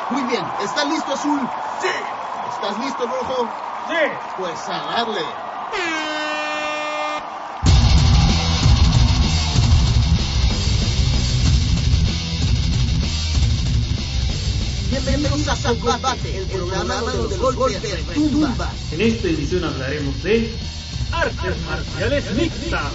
Muy bien, ¿estás listo, Azul? Sí. ¿Estás listo, Rojo? Sí. Pues a darle. Bienvenidos a Combate, el programa donde los golpes retumban. En esta edición hablaremos de Artes marciales mixtas.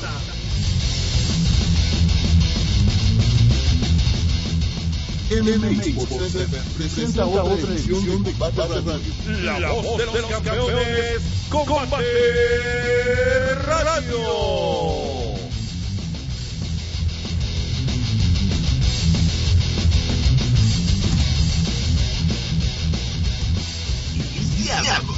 MMA Sports Center presenta otra edición de Combate Radio. La voz de los campeones, Combate Radio. Iniciamos.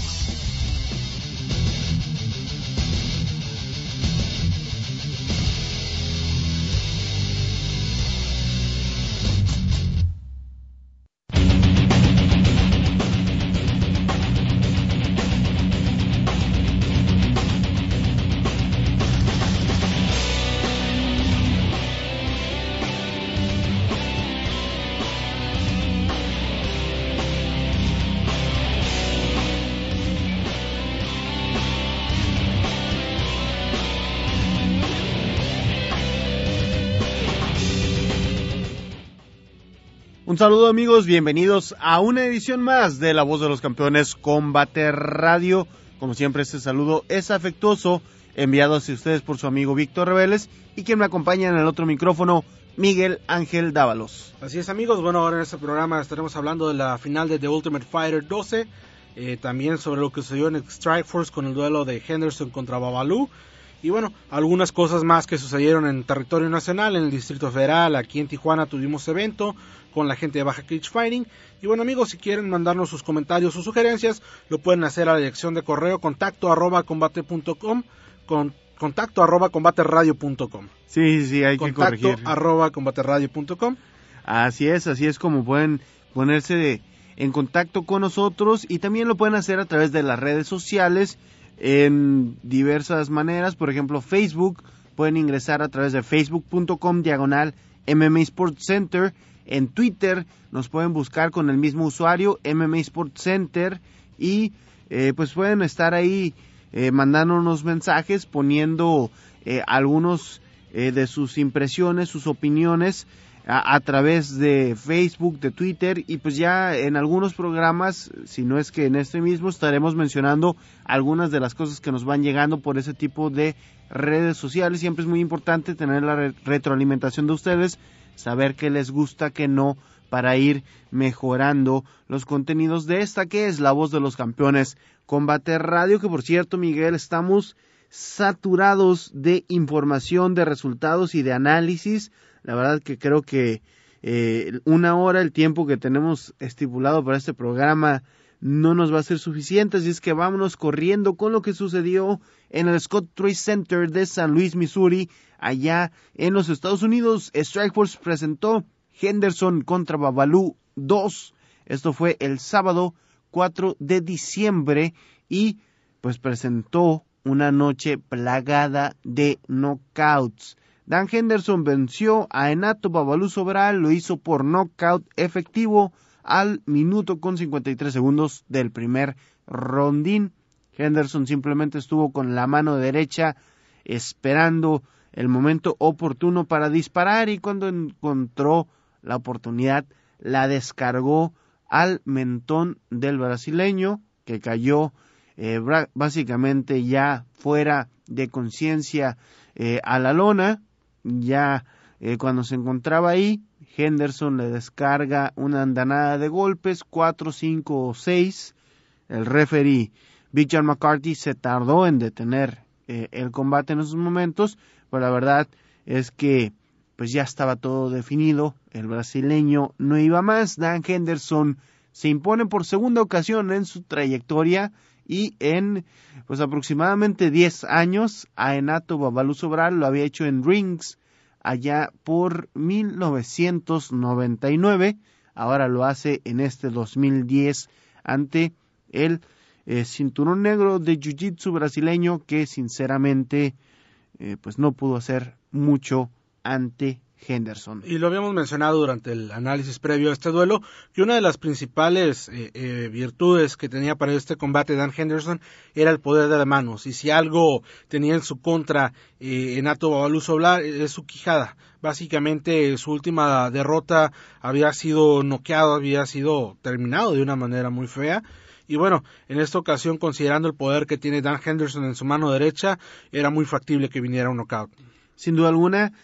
Un saludo amigos, bienvenidos a una edición más de La Voz de los Campeones Combate Radio. Como siempre este saludo es afectuoso, enviado hacia ustedes por su amigo Víctor Reveles y quien me acompaña en el otro micrófono, Miguel Ángel Dávalos. Así es amigos, bueno, ahora en este programa estaremos hablando de la final de The Ultimate Fighter 12, también sobre lo que sucedió en Strikeforce con el duelo de Henderson contra Babalu. Y bueno, algunas cosas más que sucedieron en territorio nacional, en el Distrito Federal, aquí en Tijuana tuvimos evento con la gente de Baja Cage Fighting. Y bueno amigos, si quieren mandarnos sus comentarios o sugerencias, lo pueden hacer a la dirección de correo contacto@combate.com, contacto@combateradio.com. Sí, hay que corregir. contacto@combateradio.com. Así es como pueden ponerse en contacto con nosotros y también lo pueden hacer a través de las redes sociales en diversas maneras. Por ejemplo, Facebook, pueden ingresar a través de facebook.com/MMA Sports Center. En Twitter nos pueden buscar con el mismo usuario, MMA Sports Center, y pues pueden estar ahí mandándonos mensajes, poniendo algunos de sus impresiones, sus opiniones a través de Facebook, de Twitter, y pues ya en algunos programas, si no es que en este mismo, estaremos mencionando algunas de las cosas que nos van llegando por ese tipo de redes sociales. Siempre es muy importante tener la retroalimentación de ustedes, saber qué les gusta, qué no, para ir mejorando los contenidos de esta que es La Voz de los Campeones Combate Radio, que por cierto, Miguel, estamos saturados de información, de resultados y de análisis. La verdad que creo que una hora, el tiempo que tenemos estipulado para este programa, no nos va a ser suficiente, así es que vámonos corriendo con lo que sucedió en el Scott Trade Center de San Luis, Missouri, allá en los Estados Unidos. Strikeforce presentó Henderson contra Babalu 2. Esto fue el sábado 4 de diciembre y pues presentó una noche plagada de knockouts. Dan Henderson venció a Renato Babalu Sobral, lo hizo por knockout efectivo al minuto con 53 segundos del primer rondín. Henderson simplemente estuvo con la mano derecha esperando el momento oportuno para disparar y cuando encontró la oportunidad la descargó al mentón del brasileño, que cayó básicamente ya fuera de conciencia a la lona. Ya cuando se encontraba ahí, Henderson le descarga una andanada de golpes, 4, 5 o 6. El referee Big John McCarthy se tardó en detener el combate en esos momentos, pero la verdad es que pues ya estaba todo definido. El brasileño no iba más. Dan Henderson se impone por segunda ocasión en su trayectoria y en pues aproximadamente 10 años a Renato Babalu Sobral lo había hecho en rings allá por 1999, ahora lo hace en este 2010 ante el cinturón negro de jiu-jitsu brasileño, que sinceramente pues no pudo hacer mucho ante Henderson. Y lo habíamos mencionado durante el análisis previo a este duelo, que una de las principales virtudes que tenía para este combate Dan Henderson era el poder de las manos, y si algo tenía en su contra Renato Babalu Soblar es su quijada. Básicamente su última derrota había sido noqueado, había sido terminado de una manera muy fea. Y bueno, en esta ocasión, considerando el poder que tiene Dan Henderson en su mano derecha, era muy factible que viniera un knockout. Sin duda alguna,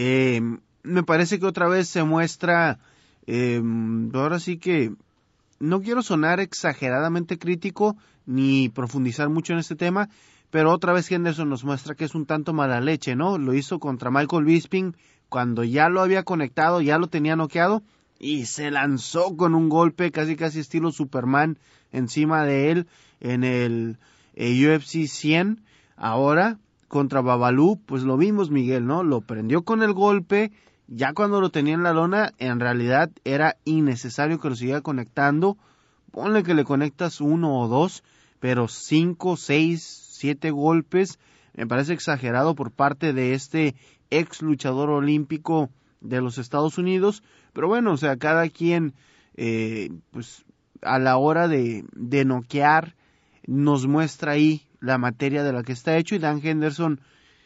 me parece que otra vez se muestra, ahora sí que no quiero sonar exageradamente crítico ni profundizar mucho en este tema, pero otra vez Henderson nos muestra que es un tanto mala leche, ¿no? Lo hizo contra Michael Bisping cuando ya lo había conectado, ya lo tenía noqueado, y se lanzó con un golpe casi estilo Superman encima de él en el UFC 100. Ahora contra Babalu, pues lo vimos, Miguel, ¿no? Lo prendió con el golpe, ya cuando lo tenía en la lona, en realidad era innecesario que lo siguiera conectando. Ponle que le conectas 1 o 2, pero 5, 6, 7 golpes, me parece exagerado por parte de este ex luchador olímpico de los Estados Unidos. Pero bueno, o sea, cada quien, pues a la hora de noquear, nos muestra ahí la materia de la que está hecho, y Dan Henderson,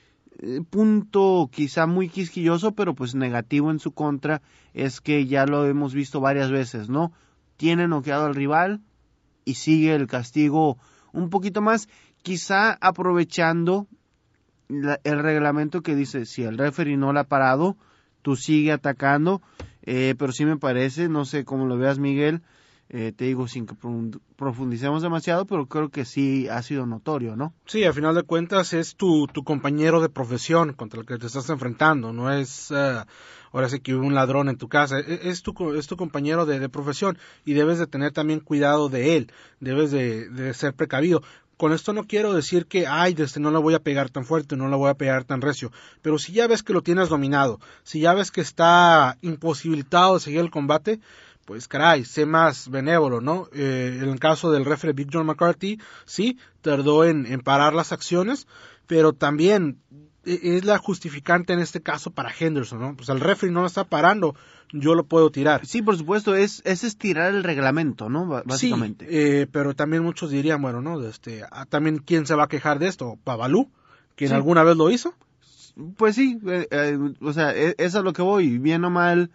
punto quizá muy quisquilloso, pero pues negativo en su contra, es que ya lo hemos visto varias veces, ¿no? Tiene noqueado al rival y sigue el castigo un poquito más, quizá aprovechando el reglamento que dice, si el referee no la ha parado, tú sigue atacando, pero sí me parece, no sé cómo lo veas, Miguel, te digo sin que profundicemos demasiado, pero creo que sí ha sido notorio, ¿no? Sí, a final de cuentas es tu compañero de profesión contra el que te estás enfrentando, no es ahora sí que un ladrón en tu casa, es tu compañero de profesión, y debes de tener también cuidado de él, debes de ser precavido. Con esto no quiero decir que, no le voy a pegar tan fuerte, no le voy a pegar tan recio, pero si ya ves que lo tienes dominado, si ya ves que está imposibilitado de seguir el combate, pues caray, sé más benévolo, ¿no? En el caso del referee Big John McCarthy, sí, tardó en parar las acciones, pero también es la justificante en este caso para Henderson, ¿no? Pues el referee no lo está parando, yo lo puedo tirar. Sí, por supuesto, es estirar el reglamento, ¿no? Básicamente. Sí, pero también muchos dirían, bueno, ¿no? También, ¿quién se va a quejar de esto? ¿Babalu? ¿Quién alguna vez lo hizo? Pues sí, o sea, es a lo que voy, bien o mal,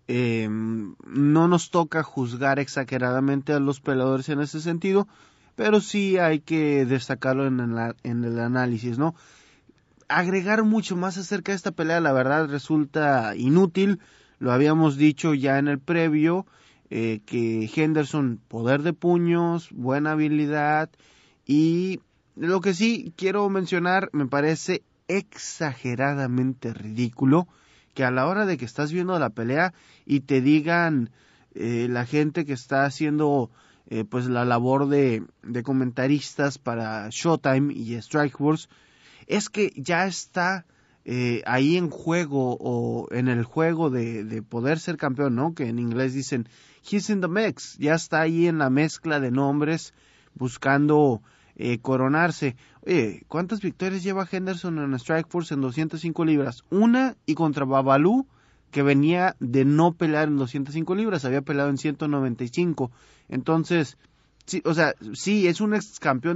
no nos toca juzgar exageradamente a los peleadores en ese sentido, pero sí hay que destacarlo en el análisis, ¿no? Agregar mucho más acerca de esta pelea, la verdad, resulta inútil. Lo habíamos dicho ya en el previo, que Henderson, poder de puños, buena habilidad, y lo que sí quiero mencionar, me parece exageradamente ridículo que a la hora de que estás viendo la pelea y te digan la gente que está haciendo pues la labor de comentaristas para Showtime y Strikeforce, es que ya está ahí en juego, o en el juego de poder ser campeón, ¿no? Que en inglés dicen he's in the mix, ya está ahí en la mezcla de nombres buscando coronarse. Oye, ¿cuántas victorias lleva Henderson en Strikeforce en 205 libras? Una, y contra Babalu, que venía de no pelear en 205 libras, había peleado en 195. Entonces, sí, o sea, sí, es un ex campeón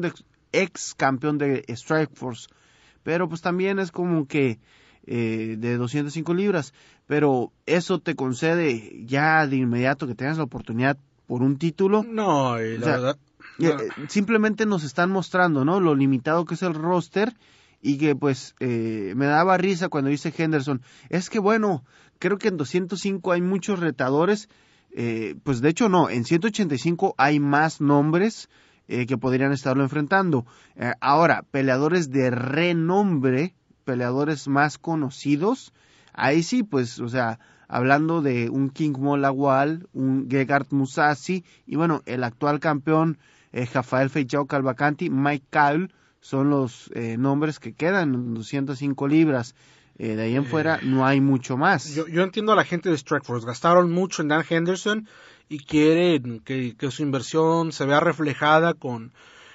de Strikeforce, pero pues también es como que de 205 libras, pero eso te concede ya de inmediato que tengas la oportunidad por un título. No, la verdad. Simplemente nos están mostrando, ¿no? Lo limitado que es el roster, y que pues me daba risa cuando dice Henderson, es que bueno, creo que en 205 hay muchos retadores, pues de hecho no, en 185 hay más nombres que podrían estarlo enfrentando. Ahora, peleadores de renombre, peleadores más conocidos, ahí sí, pues, o sea, hablando de un King Molawal, un Gegard Mousasi, y bueno, el actual campeón Rafael Feijóo Calvacanti, Mike Kyle, son los nombres que quedan en 205 libras. De ahí en fuera no hay mucho más. Yo entiendo a la gente de Strikeforce, gastaron mucho en Dan Henderson y quieren que su inversión se vea reflejada con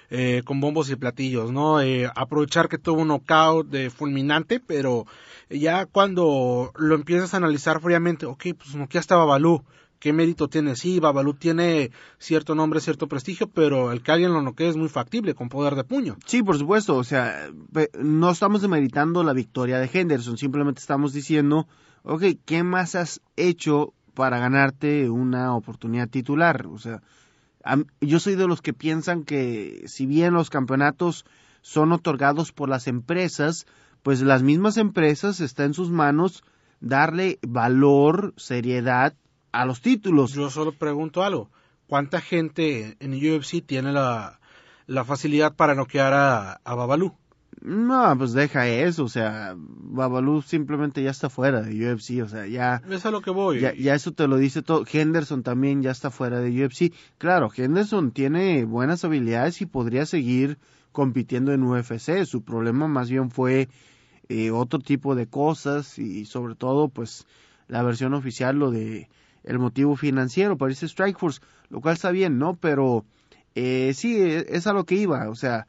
con bombos y platillos, ¿no? Aprovechar que tuvo un knockout fulminante, pero ya cuando lo empiezas a analizar fríamente, ok, pues noqueaste a Babalu, ¿qué mérito tiene? Sí, Babalu tiene cierto nombre, cierto prestigio, pero el que alguien lo noquee es muy factible, con poder de puño. Sí, por supuesto, o sea, no estamos demeritando la victoria de Henderson, simplemente estamos diciendo, ok, ¿qué más has hecho para ganarte una oportunidad titular? O sea, yo soy de los que piensan que si bien los campeonatos son otorgados por las empresas, pues las mismas empresas está en sus manos darle valor, seriedad a los títulos. Yo solo pregunto algo, ¿cuánta gente en UFC tiene la facilidad para noquear a Babalu? No, pues deja eso, o sea, Babalu simplemente ya está fuera de UFC, o sea, ya... Es a lo que voy. Ya eso te lo dice todo. Henderson también ya está fuera de UFC. Claro, Henderson tiene buenas habilidades y podría seguir compitiendo en UFC. Su problema más bien fue otro tipo de cosas y sobre todo, pues, la versión oficial, lo de el motivo financiero para ese Strikeforce, lo cual está bien, ¿no? Pero sí, es a lo que iba, o sea...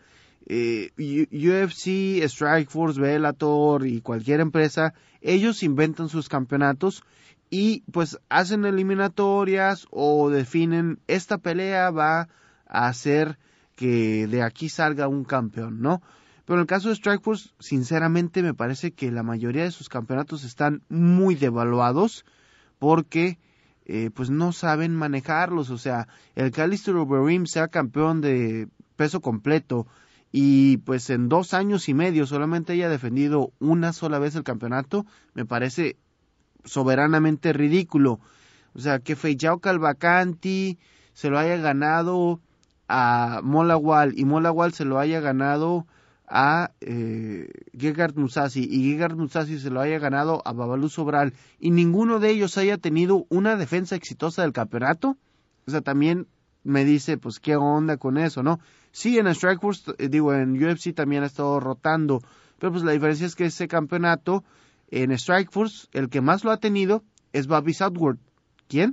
UFC, Strikeforce, Bellator y cualquier empresa, ellos inventan sus campeonatos y pues hacen eliminatorias o definen esta pelea va a hacer que de aquí salga un campeón, ¿no? Pero en el caso de Strikeforce, sinceramente me parece que la mayoría de sus campeonatos están muy devaluados porque pues no saben manejarlos, o sea, el que Alistair Overeem sea campeón de peso completo y pues en 2 años y medio solamente haya defendido una sola vez el campeonato, me parece soberanamente ridículo. O sea, que Feijao Calvacanti se lo haya ganado a Molawal y Molawal se lo haya ganado a Gegard Mousasi y Gegard Mousasi se lo haya ganado a Babalu Sobral y ninguno de ellos haya tenido una defensa exitosa del campeonato, o sea, también me dice, pues, ¿qué onda con eso, no? Sí, en Strikeforce, en UFC también ha estado rotando, pero pues la diferencia es que ese campeonato, en Strikeforce, el que más lo ha tenido es Bobby Southworth. ¿Quién?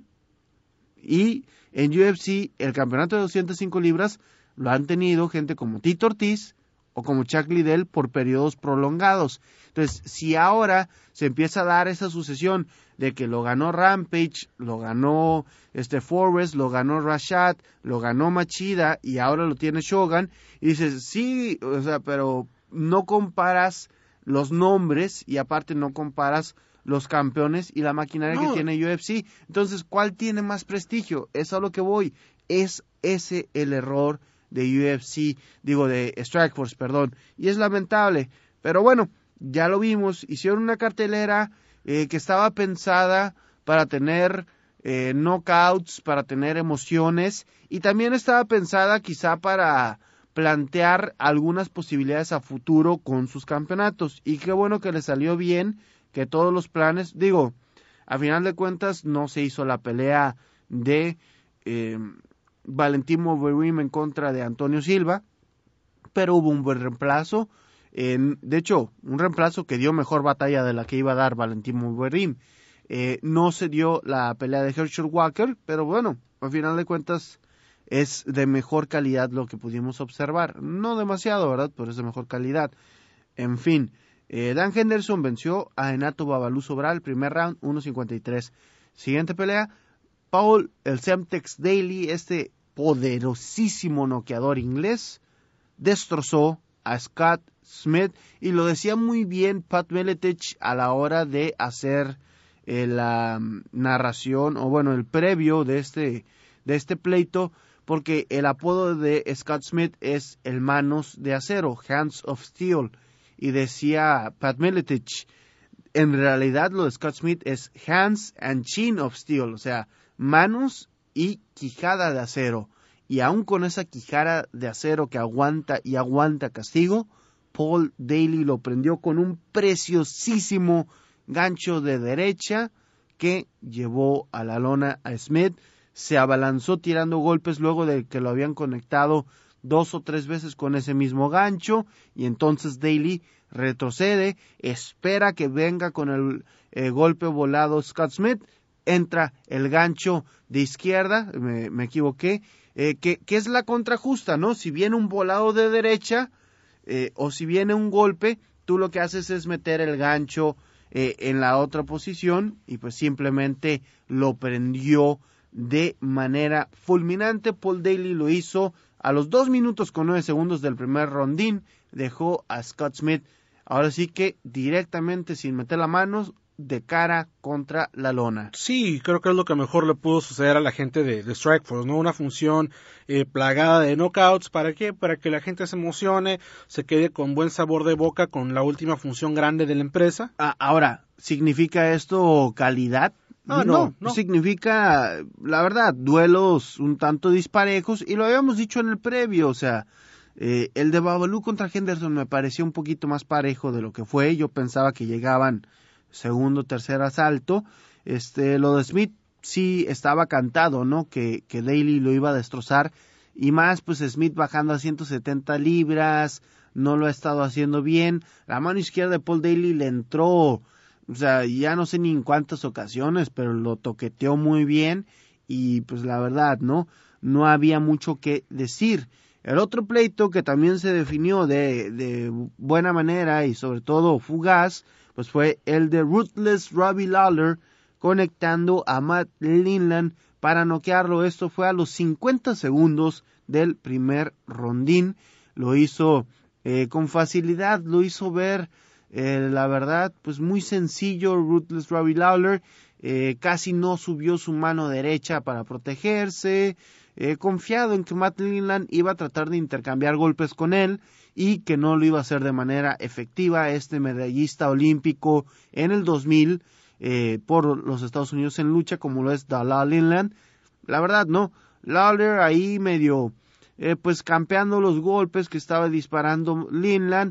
Y en UFC, el campeonato de 205 libras lo han tenido gente como Tito Ortiz o como Chuck Liddell por periodos prolongados. Entonces, si ahora se empieza a dar esa sucesión de que lo ganó Rampage, lo ganó Forrest, lo ganó Rashad, lo ganó Machida y ahora lo tiene Shogun, y dices, sí, o sea, pero no comparas los nombres y aparte no comparas los campeones y la maquinaria que tiene UFC. Entonces, ¿cuál tiene más prestigio? Es a lo que voy. Es ese el error de UFC, de Strikeforce, perdón. Y es lamentable. Pero bueno, ya lo vimos. Hicieron una cartelera que estaba pensada para tener knockouts, para tener emociones. Y también estaba pensada quizá para plantear algunas posibilidades a futuro con sus campeonatos. Y qué bueno que le salió bien, que todos los planes, a final de cuentas no se hizo la pelea de Valentín Overeem en contra de Antonio Silva, pero hubo un buen reemplazo, de hecho, un reemplazo que dio mejor batalla de la que iba a dar Valentín Overeem. No se dio la pelea de Herschel Walker, pero bueno, a final de cuentas es de mejor calidad lo que pudimos observar, no demasiado, ¿verdad? Pero es de mejor calidad. En fin, Dan Henderson venció a Renato Babalu Sobral, primer round, 1.53. Siguiente pelea, Paul el Semtex Daly, este poderosísimo noqueador inglés, destrozó a Scott Smith, y lo decía muy bien Pat Miletich a la hora de hacer la narración, o bueno, el previo de este pleito, porque el apodo de Scott Smith es el Manos de Acero, Hands of Steel, y decía Pat Miletich, en realidad lo de Scott Smith es Hands and Chin of Steel, o sea, manos y quijada de acero. Y aún con esa quijada de acero que aguanta y aguanta castigo, Paul Daly lo prendió con un preciosísimo gancho de derecha que llevó a la lona a Smith. Se abalanzó tirando golpes luego de que lo habían conectado 2 o 3 veces con ese mismo gancho, y entonces Daly retrocede, espera que venga con el golpe volado Scott Smith, entra el gancho de izquierda, me equivoqué, que es la contra justa, ¿no? Si viene un volado de derecha o si viene un golpe, tú lo que haces es meter el gancho en la otra posición y pues simplemente lo prendió de manera fulminante. Paul Daley lo hizo a los 2 minutos con 9 segundos del primer rondín, dejó a Scott Smith ahora sí que directamente sin meter la mano de cara contra la lona. Sí, creo que es lo que mejor le pudo suceder a la gente de Strikeforce, ¿no? Una función plagada de knockouts. ¿Para qué? Para que la gente se emocione, se quede con buen sabor de boca con la última función grande de la empresa. Ahora, ¿significa esto calidad? No. Significa, la verdad, duelos un tanto disparejos, y lo habíamos dicho en el previo, o sea, el de Babalu contra Henderson me pareció un poquito más parejo de lo que fue. Yo pensaba que llegaban segundo, tercer asalto. Lo de Smith sí estaba cantado, ¿no? Que Daley lo iba a destrozar, y más pues Smith bajando a 170 libras, no lo ha estado haciendo bien. La mano izquierda de Paul Daley le entró, o sea, ya no sé ni en cuántas ocasiones, pero lo toqueteó muy bien, y pues la verdad, no había mucho que decir. El otro pleito que también se definió de buena manera y sobre todo fugaz, pues fue el de Ruthless Robbie Lawler conectando a Matt Lindland para noquearlo. Esto fue a los 50 segundos del primer rondín. Lo hizo con facilidad, lo hizo ver, la verdad, pues muy sencillo. Ruthless Robbie Lawler casi no subió su mano derecha para protegerse, confiado en que Matt Lindland iba a tratar de intercambiar golpes con él y que no lo iba a hacer de manera efectiva. Este medallista olímpico en el 2000 por los Estados Unidos en lucha, como lo es Dalal Lindland, la verdad no, Lawler ahí medio pues campeando los golpes que estaba disparando Lindland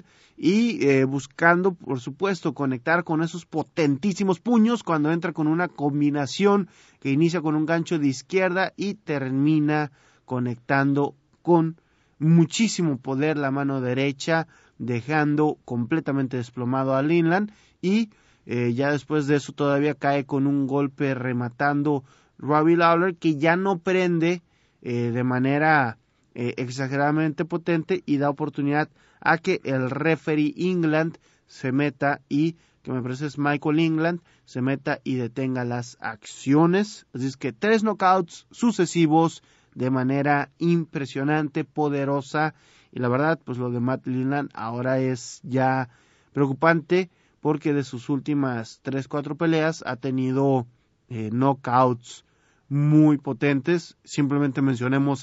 y buscando por supuesto conectar con esos potentísimos puños cuando entra con una combinación que inicia con un gancho de izquierda y termina conectando con muchísimo poder la mano derecha, dejando completamente desplomado a Lindland, y ya después de eso todavía cae con un golpe rematando Robbie Lawler, que ya no prende de manera exageradamente potente, y da oportunidad a que el referee England se meta, y que me parece es Michael England, se meta y detenga las acciones. Así es que 3 knockouts sucesivos de manera impresionante, poderosa, y la verdad pues lo de Matt Lindland ahora es ya preocupante, porque de sus últimas 3-4 peleas ha tenido knockouts muy potentes. Simplemente mencionemos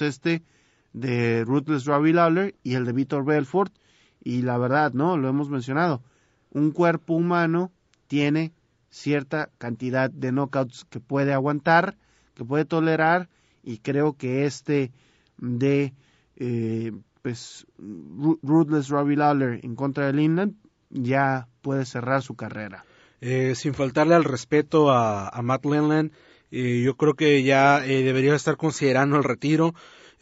de Ruthless Robbie Lawler y el de Vitor Belfort, y la verdad, lo hemos mencionado, un cuerpo humano tiene cierta cantidad de knockouts que puede aguantar, que puede tolerar, y creo que de Ruthless Robbie Lawler en contra de Lindland ya puede cerrar su carrera. Sin faltarle al respeto a Matt Lindland, yo creo que ya debería estar considerando el retiro.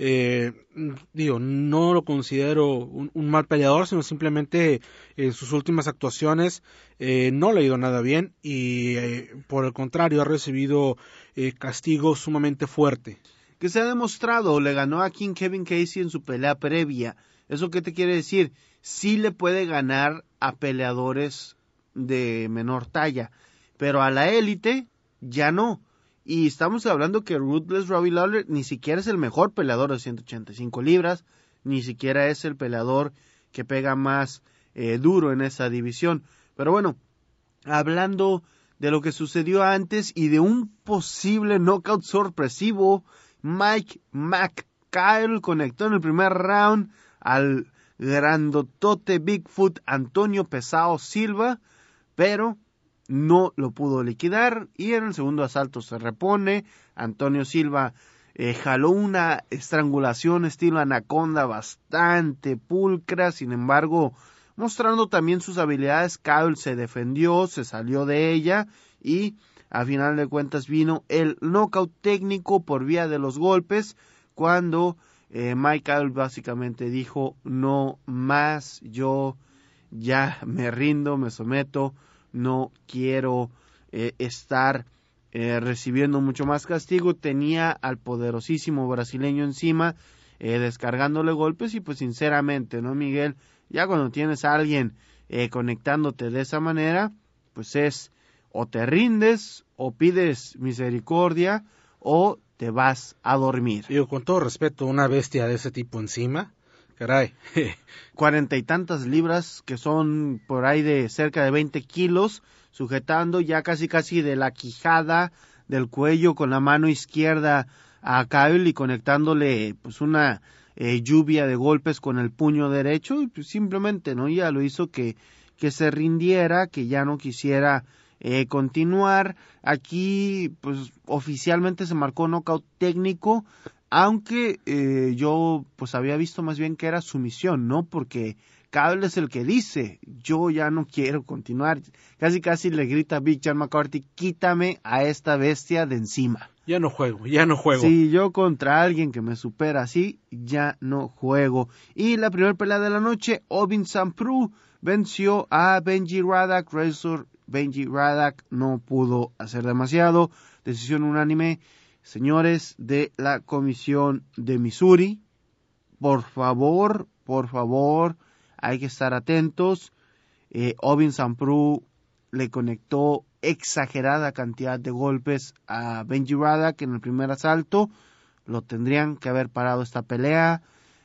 No lo considero un mal peleador, sino simplemente sus últimas actuaciones no le ha ido nada bien, y por el contrario ha recibido castigo sumamente fuerte. Que se ha demostrado, le ganó a King Kevin Casey en su pelea previa. ¿Eso qué te quiere decir? Sí le puede ganar a peleadores de menor talla, pero a la élite ya no. Y estamos hablando que Ruthless Robbie Lawler ni siquiera es el mejor peleador de 185 libras, ni siquiera es el peleador que pega más duro en esa división. Pero bueno, hablando de lo que sucedió antes y de un posible knockout sorpresivo, Mike McKyle conectó en el primer round al grandotote Bigfoot Antonio Pesao Silva, pero no lo pudo liquidar, y en el segundo asalto se repone. Antonio Silva jaló una estrangulación estilo anaconda bastante pulcra, sin embargo, mostrando también sus habilidades, Kyle se defendió, se salió de ella, y a final de cuentas vino el knockout técnico por vía de los golpes, cuando Michael básicamente dijo: no más, yo ya me rindo, me someto, no quiero estar recibiendo mucho más castigo, tenía al poderosísimo brasileño encima, descargándole golpes, y pues sinceramente, ¿no, Miguel? Ya cuando tienes a alguien conectándote de esa manera, pues es o te rindes, o pides misericordia, o te vas a dormir. Digo, con todo respeto, una bestia de ese tipo encima, caray. 40 y tantas libras, que son por ahí de cerca de 20 kilos, sujetando ya casi de la quijada del cuello con la mano izquierda a Kyle y conectándole pues una lluvia de golpes con el puño derecho, y pues simplemente no ya lo hizo que se rindiera, que ya no quisiera continuar. Aquí pues oficialmente se marcó nocaut técnico, aunque yo pues había visto más bien que era sumisión, ¿no? Porque Cable es el que dice, yo ya no quiero continuar. Casi le grita a Big John McCarthy, quítame a esta bestia de encima. Ya no juego. Si yo contra alguien que me supera así, ya no juego. Y la primera pelea de la noche, Ovin Sanprou venció a Benji Radach. Benji Radach no pudo hacer demasiado. Decisión unánime. Señores de la comisión de Missouri, por favor, hay que estar atentos. Ovin Sanprou le conectó exagerada cantidad de golpes a Benji Radach en el primer asalto. Lo tendrían que haber parado esta pelea.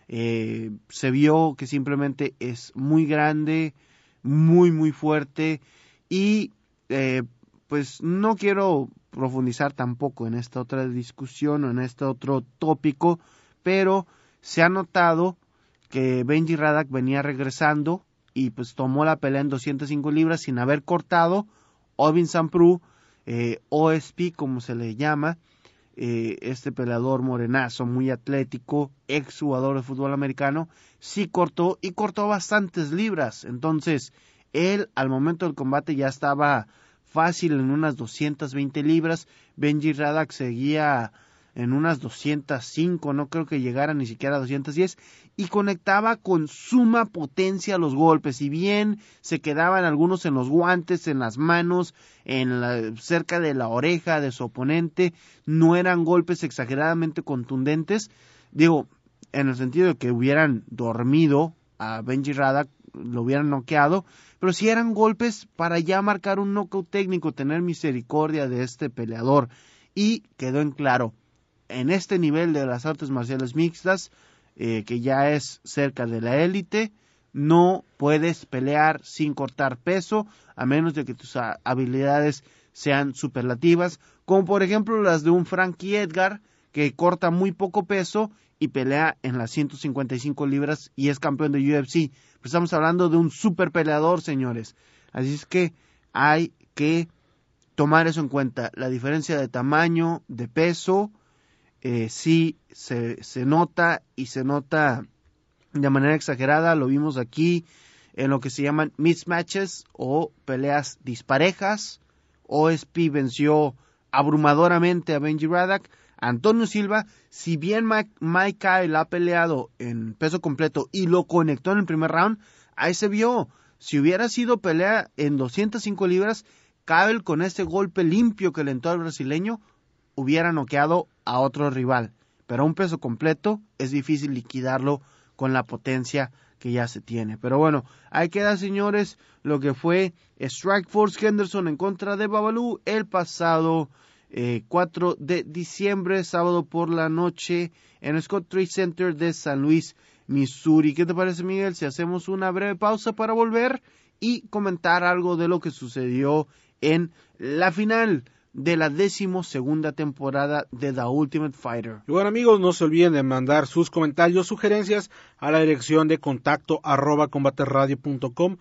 Se vio que simplemente es muy grande, muy fuerte, y pues no quiero profundizar tampoco en esta otra discusión o en este otro tópico, pero se ha notado que Benji Radach venía regresando y pues tomó la pelea en 205 libras sin haber cortado. Ovin Sanprou, OSP como se le llama, este peleador morenazo, muy atlético, ex jugador de fútbol americano, sí cortó, y cortó bastantes libras. Entonces él al momento del combate ya estaba fácil en unas 220 libras. Benji Radach seguía en unas 205, no creo que llegara ni siquiera a 210, y conectaba con suma potencia los golpes, y bien se quedaban algunos en los guantes, en las manos, cerca de la oreja de su oponente. No eran golpes exageradamente contundentes, digo, en el sentido de que hubieran dormido a Benji Radach, lo hubieran noqueado, pero sí eran golpes para ya marcar un knockout técnico, tener misericordia de este peleador. Y quedó en claro, en este nivel de las artes marciales mixtas, que ya es cerca de la élite, no puedes pelear sin cortar peso, a menos de que tus habilidades sean superlativas, como por ejemplo las de un Frankie Edgar, que corta muy poco peso y pelea en las 155 libras y es campeón de UFC. Pues estamos hablando de un super peleador, señores. Así es que hay que tomar eso en cuenta. La diferencia de tamaño, de peso, sí se nota, y se nota de manera exagerada. Lo vimos aquí en lo que se llaman mismatches o peleas disparejas. OSP venció abrumadoramente a Benji Radach. Antonio Silva, si bien Mike Kyle ha peleado en peso completo y lo conectó en el primer round, ahí se vio. Si hubiera sido pelea en 205 libras, Kyle con este golpe limpio que le entró al brasileño hubiera noqueado a otro rival. Pero a un peso completo es difícil liquidarlo con la potencia que ya se tiene. Pero bueno, ahí queda, señores, lo que fue Strikeforce Henderson en contra de Babalu el pasado 4 de diciembre, sábado por la noche, en el Scott Trade Center de San Luis, Missouri. ¿Qué te parece, Miguel, si hacemos una breve pausa para volver y comentar algo de lo que sucedió en la final de la 12ª temporada de The Ultimate Fighter? Y bueno, amigos, no se olviden de mandar sus comentarios, sugerencias a la dirección de contacto@combateradio.com,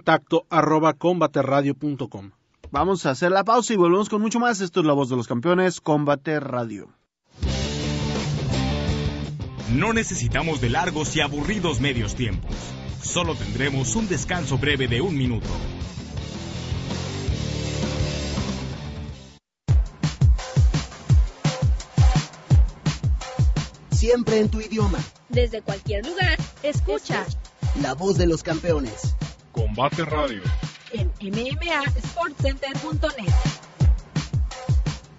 contacto@combateradio.com. Vamos a hacer la pausa y volvemos con mucho más. Esto es La Voz de los Campeones, Combate Radio. No necesitamos de largos y aburridos medios tiempos. Solo tendremos un descanso breve de 1 minuto. Siempre en tu idioma. Desde cualquier lugar, escucha La Voz de los Campeones. Combate Radio. en MMASportsCenter.net.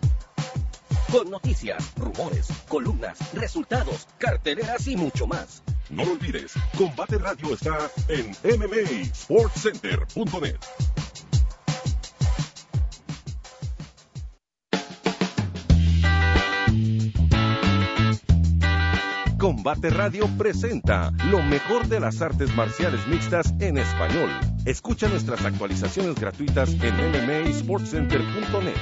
con noticias, rumores, columnas, resultados, carteleras y mucho más. No lo olvides, Combate Radio está en MMASportsCenter.net. Combate Radio presenta lo mejor de las artes marciales mixtas en español. Escucha nuestras actualizaciones gratuitas en MMASportsCenter.net.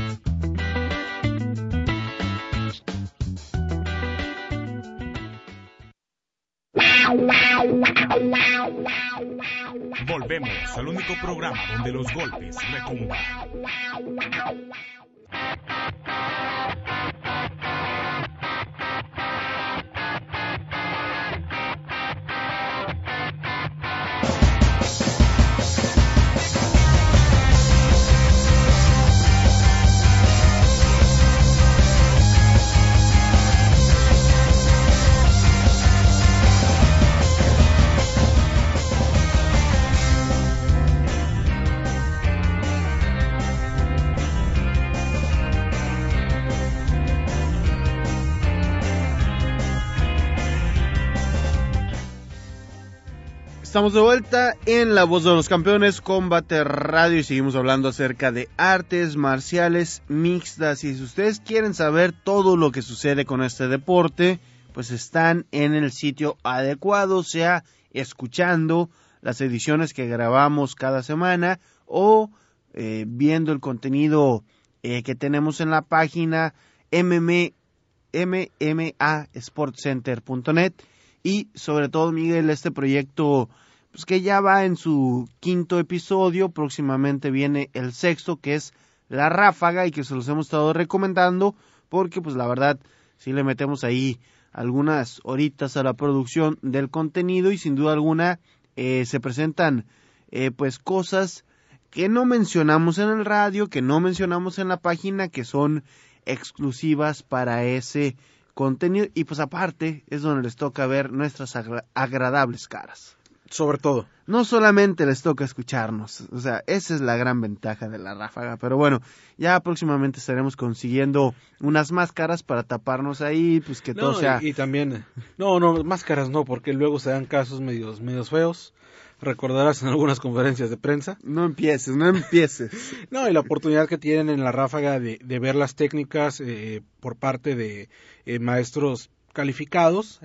Volvemos al único programa donde los golpes retumban. Estamos de vuelta en La Voz de los Campeones, Combate Radio, y seguimos hablando acerca de artes marciales mixtas. Y si ustedes quieren saber todo lo que sucede con este deporte, pues están en el sitio adecuado, sea escuchando las ediciones que grabamos cada semana o viendo el contenido que tenemos en la página MMASportsCenter.net. Y sobre todo, Miguel, este proyecto pues que ya va en su 5º episodio, próximamente viene el 6º, que es La Ráfaga, y que se los hemos estado recomendando porque pues la verdad sí le metemos ahí algunas horitas a la producción del contenido, y sin duda alguna se presentan pues cosas que no mencionamos en el radio, que no mencionamos en la página, que son exclusivas para ese contenido, y pues aparte es donde les toca ver nuestras agradables caras. Sobre todo. No solamente les toca escucharnos, o sea, esa es la gran ventaja de La Ráfaga, pero bueno, ya próximamente estaremos consiguiendo unas máscaras para taparnos ahí, pues que todo sea... Y también, no, máscaras no, porque luego se dan casos medios feos. Recordarás en algunas conferencias de prensa. No empieces. No, y la oportunidad que tienen en La Ráfaga de ver las técnicas por parte de maestros calificados.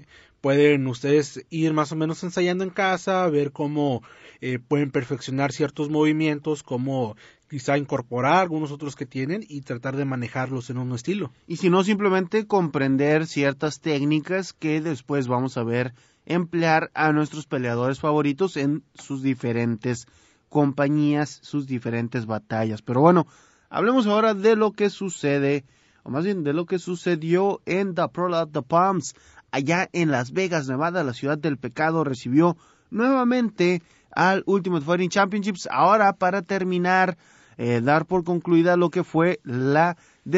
Pueden ustedes ir más o menos ensayando en casa, ver cómo pueden perfeccionar ciertos movimientos, cómo quizá incorporar algunos otros que tienen y tratar de manejarlos en un estilo. Y si no, simplemente comprender ciertas técnicas que después vamos a ver emplear a nuestros peleadores favoritos en sus diferentes compañías, sus diferentes batallas. Pero bueno, hablemos ahora de lo que sucede, o más bien de lo que sucedió en The Pearl of the Palms. Allá en Las Vegas, Nevada, la ciudad del pecado recibió nuevamente al Ultimate Fighting Championships, ahora para terminar, dar por concluida lo que fue la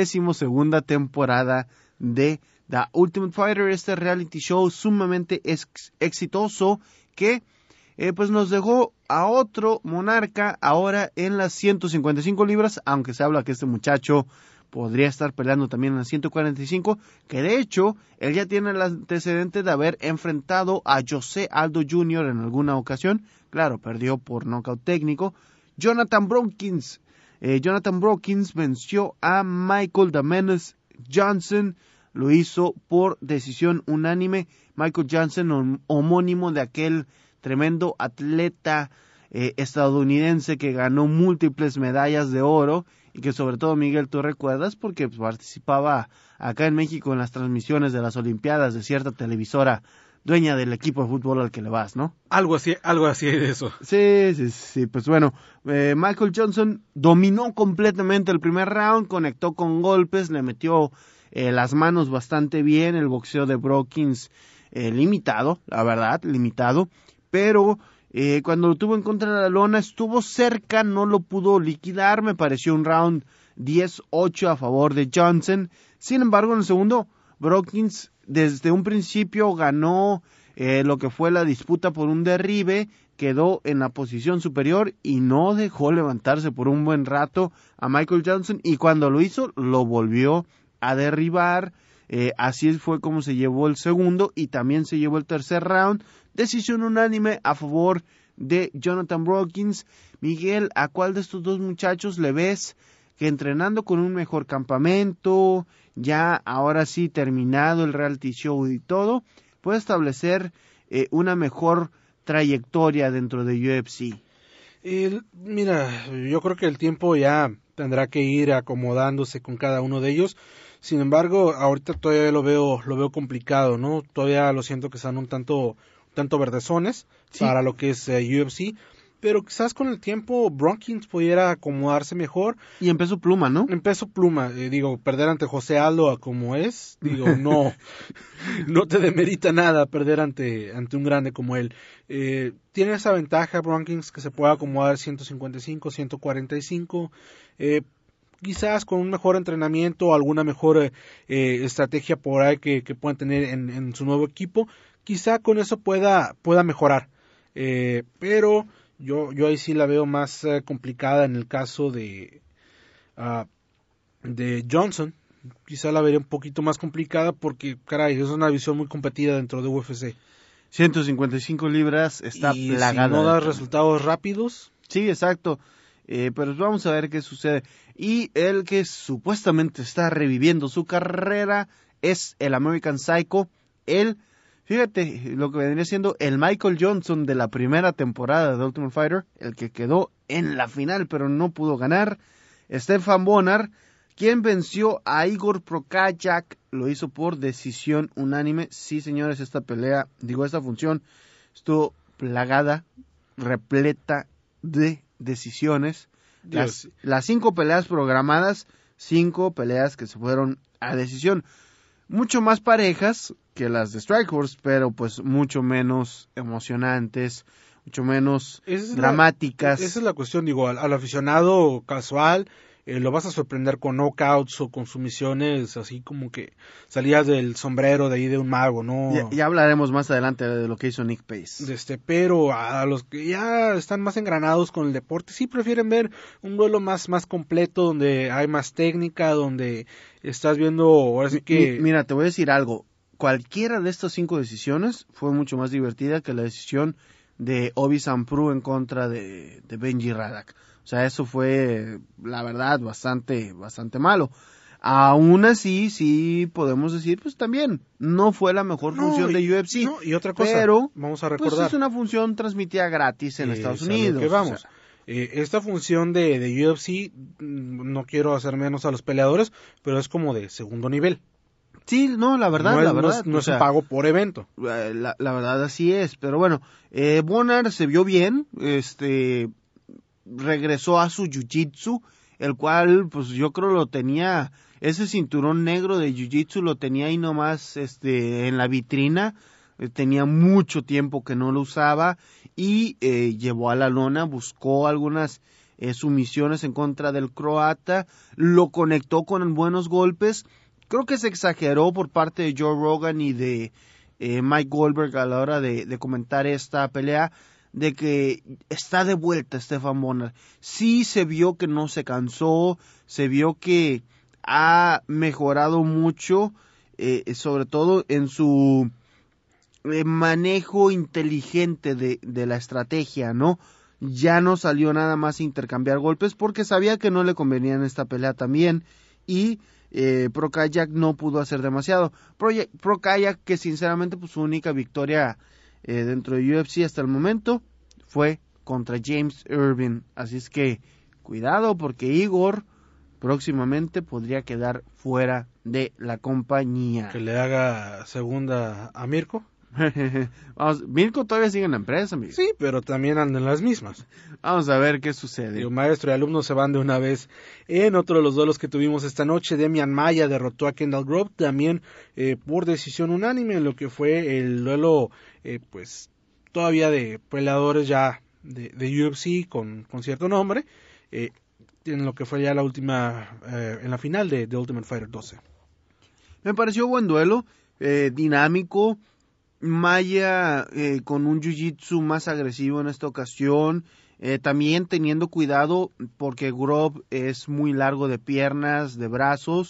12ª temporada de The Ultimate Fighter, este reality show sumamente exitoso que pues nos dejó a otro monarca ahora en las 155 libras, aunque se habla que este muchacho podría estar peleando también en las 145, que de hecho él ya tiene el antecedente de haber enfrentado a José Aldo Jr. en alguna ocasión. Claro, perdió por nocaut técnico. Jonathan Brokins venció a Michael The Menace Johnson. Lo hizo por decisión unánime. Michael Johnson, homónimo de aquel tremendo atleta estadounidense que ganó múltiples medallas de oro, y que sobre todo, Miguel, tú recuerdas porque participaba acá en México en las transmisiones de las Olimpiadas de cierta televisora dueña del equipo de fútbol al que le vas, ¿no? Algo así de eso. Sí, pues bueno, Michael Johnson dominó completamente el primer round, conectó con golpes, le metió las manos bastante bien. El boxeo de Brokins limitado, la verdad, pero cuando lo tuvo en contra de la lona estuvo cerca, no lo pudo liquidar. Me pareció un round 10-8 a favor de Johnson. Sin embargo, en el segundo, Brokins desde un principio ganó lo que fue la disputa por un derribe, quedó en la posición superior y no dejó levantarse por un buen rato a Michael Johnson, y cuando lo hizo lo volvió a derribar. Así fue como se llevó el segundo y también se llevó el tercer round. Decisión unánime a favor de Jonathan Brookins. Miguel, ¿a cuál de estos dos muchachos le ves que entrenando con un mejor campamento, ya ahora sí terminado el reality show y todo, puede establecer una mejor trayectoria dentro de UFC? Mira, yo creo que el tiempo ya tendrá que ir acomodándose con cada uno de ellos. Sin embargo, ahorita todavía lo veo complicado, ¿no? Todavía lo siento que están un tanto verdezones para lo que es UFC. Pero quizás con el tiempo Brookins pudiera acomodarse mejor. Y en peso pluma, ¿no? En peso pluma, perder ante José Aldo a como es, no te demerita nada perder ante un grande como él. Tiene esa ventaja Brookins que se puede acomodar 155, 145, quizás con un mejor entrenamiento, alguna mejor estrategia por ahí que puedan tener en su nuevo equipo, quizá con eso pueda mejorar. Pero yo ahí sí la veo más complicada en el caso de Johnson. Quizá la vería un poquito más complicada porque, caray, es una división muy competida dentro de UFC. 155 libras está plagada. Si no da resultados rápidos. Sí, exacto. Pero vamos a ver qué sucede. Y el que supuestamente está reviviendo su carrera es el American Psycho. Fíjate, lo que vendría siendo el Michael Johnson de la primera temporada de Ultimate Fighter, el que quedó en la final pero no pudo ganar. Stefan Bonnar, quien venció a Igor Prokopchak, lo hizo por decisión unánime. Sí, señores, esta función estuvo plagada, repleta de decisiones. Las 5 peleas programadas, 5 peleas que se fueron a decisión. Mucho más parejas que las de Strikeforce, pero pues mucho menos emocionantes, mucho menos dramáticas. Esa es la cuestión, al aficionado casual lo vas a sorprender con knockouts o con sumisiones así como que salías del sombrero de ahí de un mago, ¿no? Ya hablaremos más adelante de lo que hizo Nick Pace. Pero a los que ya están más engranados con el deporte, sí prefieren ver un duelo más completo, donde hay más técnica, donde estás viendo, ahora sí que... Mira, te voy a decir algo. Cualquiera de estas 5 decisiones fue mucho más divertida que la decisión de Ovi Sampru en contra de Benji Radak. O sea, eso fue, la verdad, bastante malo. Aún así, sí podemos decir, pues también, no fue la mejor función de UFC. No, y otra cosa, pero, vamos a recordar. Pues es una función transmitida gratis en Estados Unidos. Que vamos. Esta función de UFC, no quiero hacer menos a los peleadores, pero es como de segundo nivel. Sí, no, la verdad. No es un pago por evento. La verdad así es, pero bueno, Bonnar se vio bien, regresó a su jiu-jitsu, el cual pues yo creo lo tenía, ese cinturón negro de jiu-jitsu lo tenía ahí nomás en la vitrina, tenía mucho tiempo que no lo usaba y llevó a la lona, buscó algunas sumisiones en contra del croata, lo conectó con buenos golpes. Creo que se exageró por parte de Joe Rogan y de Mike Goldberg a la hora de comentar esta pelea, de que está de vuelta Stefan Bonnar. Sí se vio que no se cansó, se vio que ha mejorado mucho, sobre todo en su manejo inteligente de la estrategia, ¿no? Ya no salió nada más a intercambiar golpes porque sabía que no le convenía en esta pelea también y Prokopchak no pudo hacer demasiado. Prokopchak, que sinceramente pues su única victoria dentro de UFC hasta el momento fue contra James Irvin, así es que cuidado porque Igor próximamente podría quedar fuera de la compañía. Que le haga segunda a Mirko. Vamos, Mirko todavía sigue en la empresa, amigo. Sí, pero también andan las mismas. Vamos a ver qué sucede. El maestro y alumno se van de una vez. En otro de los duelos que tuvimos esta noche, Demian Maia derrotó a Kendall Grove, también por decisión unánime, en lo que fue el duelo, pues todavía de peleadores ya de UFC con cierto nombre, en lo que fue ya la última, en la final de Ultimate Fighter 12. Me pareció buen duelo, dinámico. Maia con un jiu-jitsu más agresivo en esta ocasión, también teniendo cuidado porque Grove es muy largo de piernas, de brazos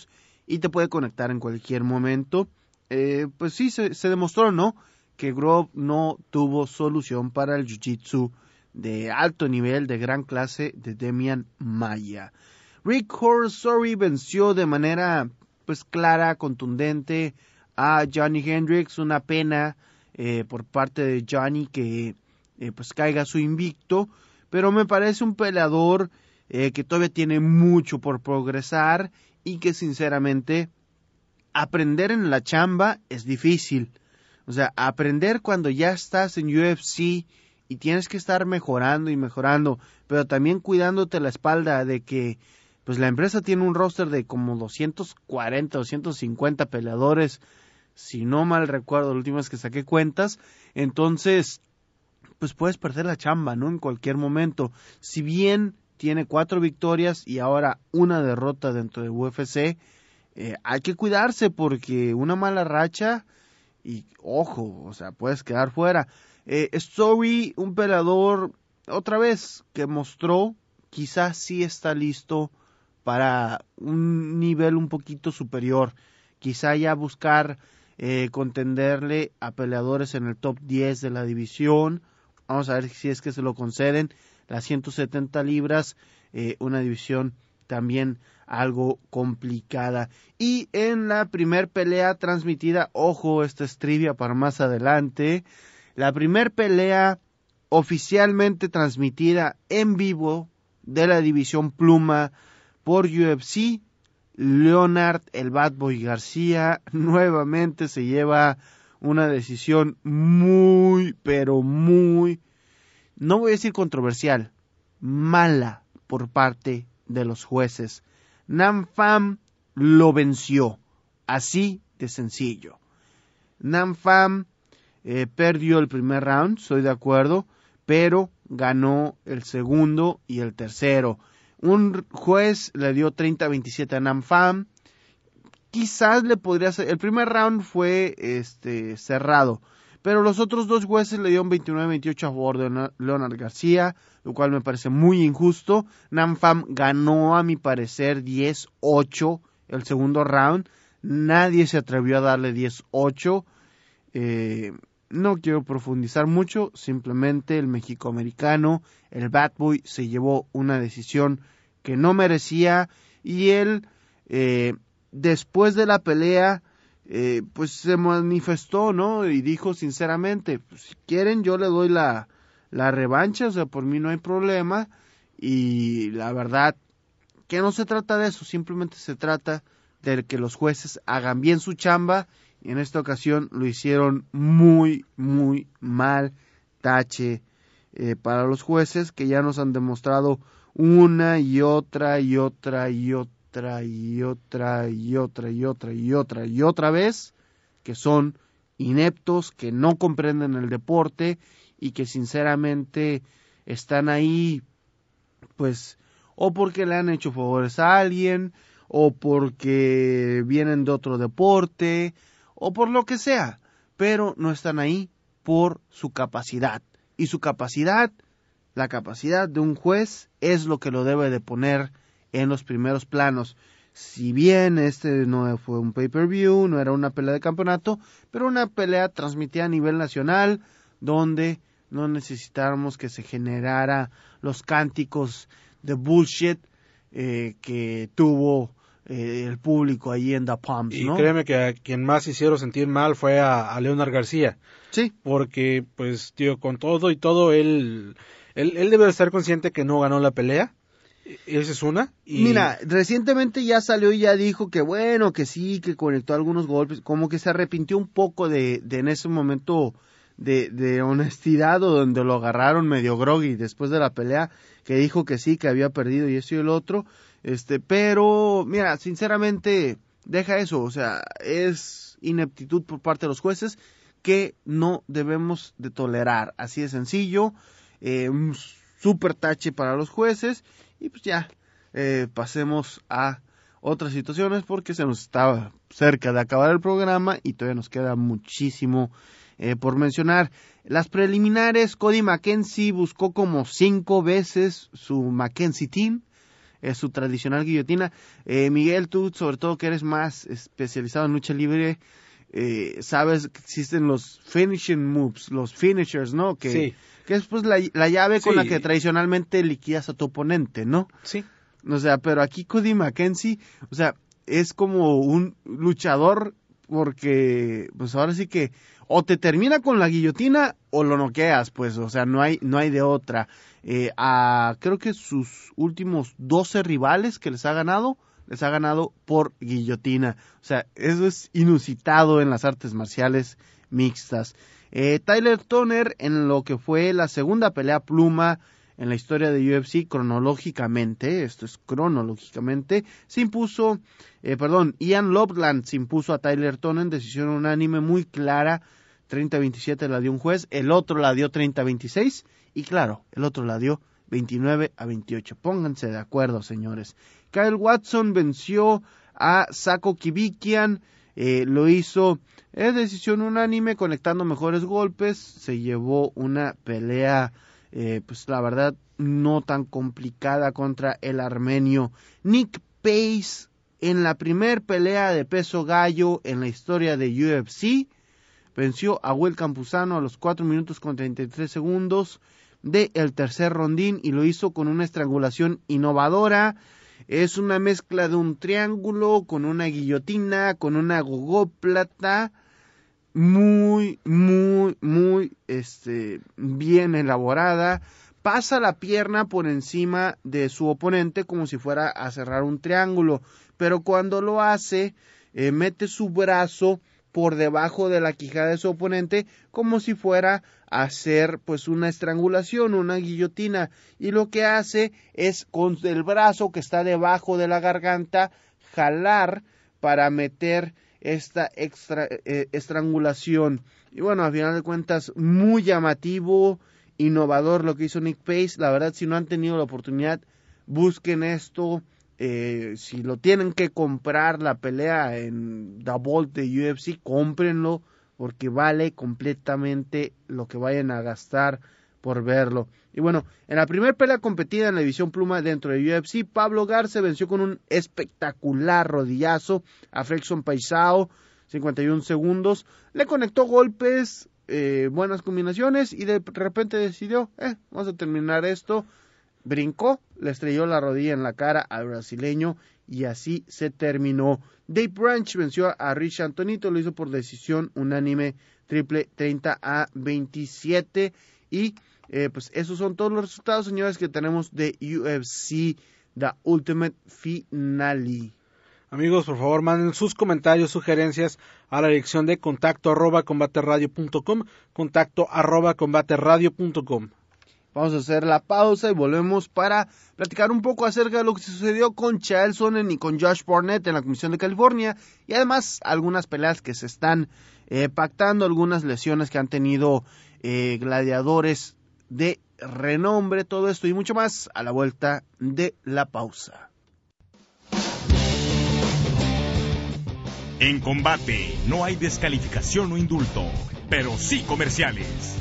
y te puede conectar en cualquier momento. Pues sí, se demostró, ¿no?, que Grove no tuvo solución para el jiu-jitsu de alto nivel, de gran clase de Demian Maia. Rick Hornsby venció de manera pues clara, contundente a Johnny Hendricks. Una pena por parte de Johnny que pues caiga su invicto, pero me parece un peleador que todavía tiene mucho por progresar y que sinceramente aprender en la chamba es difícil. O sea, aprender cuando ya estás en UFC y tienes que estar mejorando y mejorando, pero también cuidándote la espalda de que pues la empresa tiene un roster de como 240, 250 peleadores, si no mal recuerdo, la última vez que saqué cuentas. Entonces, pues puedes perder la chamba, ¿no?, en cualquier momento. Si bien tiene 4 victorias y ahora una derrota dentro de UFC, hay que cuidarse porque una mala racha y ojo, o sea, puedes quedar fuera. Story, un peleador, otra vez, que mostró, quizás sí está listo para un nivel un poquito superior. Quizá ya buscar contenderle a peleadores en el top 10 de la división. Vamos a ver si es que se lo conceden. Las 170 libras, una división también algo complicada. Y en la primer pelea transmitida, ojo, esta es trivia para más adelante, la primer pelea oficialmente transmitida en vivo de la división pluma por UFC, Leonard el Bad Boy García nuevamente se lleva una decisión muy, pero muy, no voy a decir controversial, mala por parte de los jueces. Nam Pham lo venció, así de sencillo. Nam Pham perdió el primer round, estoy de acuerdo, pero ganó el segundo y el tercero. Un juez le dio 30-27 a Nam Pham. Quizás le podría ser, el primer round fue cerrado, pero los otros 2 jueces le dieron 29-28 a favor de Leonard García, lo cual me parece muy injusto. Nam Pham ganó, a mi parecer, 10-8 el segundo round. Nadie se atrevió a darle 10-8. No quiero profundizar mucho, simplemente el mexicoamericano, el Bad Boy, se llevó una decisión que no merecía y él, después de la pelea, pues se manifestó, ¿no? Y dijo sinceramente, pues, si quieren yo le doy la revancha, o sea, por mí no hay problema. Y la verdad que no se trata de eso, simplemente se trata de que los jueces hagan bien su chamba. Y en esta ocasión lo hicieron muy, muy mal. Tache para los jueces, que ya nos han demostrado una y otra y otra y otra y otra y otra y otra y otra y otra vez que son ineptos, que no comprenden el deporte y que sinceramente están ahí pues o porque le han hecho favores a alguien o porque vienen de otro deporte o por lo que sea, pero no están ahí por su capacidad. Y su capacidad, la capacidad de un juez, es lo que lo debe de poner en los primeros planos. Si bien no fue un pay-per-view, no era una pelea de campeonato, pero una pelea transmitida a nivel nacional, donde no necesitáramos que se generara los cánticos de bullshit que tuvo el público allí en The Palms, ¿no? Y créeme que a quien más hicieron sentir mal fue a Leonard García. Sí. Porque, pues, tío, con todo y todo, él debe de estar consciente que no ganó la pelea. Esa es una. Y... Mira, recientemente ya salió y ya dijo que bueno, que sí, que conectó algunos golpes, como que se arrepintió un poco de en ese momento de honestidad, o donde lo agarraron medio groggy después de la pelea, que dijo que sí, que había perdido y esto y el otro. Pero, mira, sinceramente, deja eso, o sea, es ineptitud por parte de los jueces que no debemos de tolerar, así de sencillo, un super tache para los jueces, y pues ya, pasemos a otras situaciones porque se nos estaba cerca de acabar el programa y todavía nos queda muchísimo por mencionar. Las preliminares, Cody Mackenzie buscó como 5 veces su Mackenzie Team. su tradicional guillotina. Miguel, tú sobre todo que eres más especializado en lucha libre, sabes que existen los finishing moves, los finishers, ¿no? Que es pues la llave con la que tradicionalmente liquidas a tu oponente, ¿no? Sí. O sea, pero aquí Cody Mackenzie, o sea, es como un luchador porque pues ahora sí que o te termina con la guillotina o lo noqueas, pues, o sea, no hay de otra. Creo que sus últimos 12 rivales que les ha ganado por guillotina. O sea, eso es inusitado en las artes marciales mixtas. Tyler Toner, en lo que fue la segunda pelea pluma en la historia de UFC cronológicamente, se impuso, Ian Loveland se impuso a Tyler Toner en decisión unánime muy clara, 30-27 la dio un juez, el otro la dio 30-26 y claro, el otro la dio 29-28. Pónganse de acuerdo, señores. Kyle Watson venció a Sako Kibikian, lo hizo decisión unánime, conectando mejores golpes, se llevó una pelea pues la verdad no tan complicada contra el armenio Nick Pace en la primer pelea de peso gallo en la historia de UFC. Venció a Will Campuzano a los 4 minutos con 33 segundos del tercer rondín y lo hizo con una estrangulación innovadora. Es una mezcla de un triángulo con una guillotina, con una gogóplata muy bien elaborada. Pasa la pierna por encima de su oponente como si fuera a cerrar un triángulo, pero cuando lo hace, mete su brazo por debajo de la quijada de su oponente como si fuera a hacer pues una estrangulación, una guillotina, y lo que hace es con el brazo que está debajo de la garganta jalar para meter esta estrangulación. Y bueno, al final de cuentas, muy llamativo, innovador lo que hizo Nick Pace. La verdad, si no han tenido la oportunidad, busquen esto. Si lo tienen que comprar, la pelea en The Vault de UFC, cómprenlo, porque vale completamente lo que vayan a gastar por verlo. Y bueno, en la primera pelea competida en la división pluma dentro de UFC, Pablo Garce venció con un espectacular rodillazo a Flexon Paisao, 51 segundos. Le conectó golpes, buenas combinaciones y de repente decidió, vamos a terminar esto. Brincó, le estrelló la rodilla en la cara al brasileño y así se terminó. Dave Branch venció a Rich Antonito, lo hizo por decisión unánime triple 30-27 y pues esos son todos los resultados, señores, que tenemos de UFC The Ultimate Finale. Amigos, por favor, manden sus comentarios, sugerencias a la dirección de contacto@combateradio.com, contacto@combateradio.com. Vamos a hacer la pausa y volvemos para platicar un poco acerca de lo que sucedió con Chael Sonnen y con Josh Barnett en la Comisión de California y además algunas peleas que se están pactando, algunas lesiones que han tenido gladiadores de renombre, todo esto y mucho más a la vuelta de la pausa. En combate no hay descalificación o indulto, pero sí comerciales.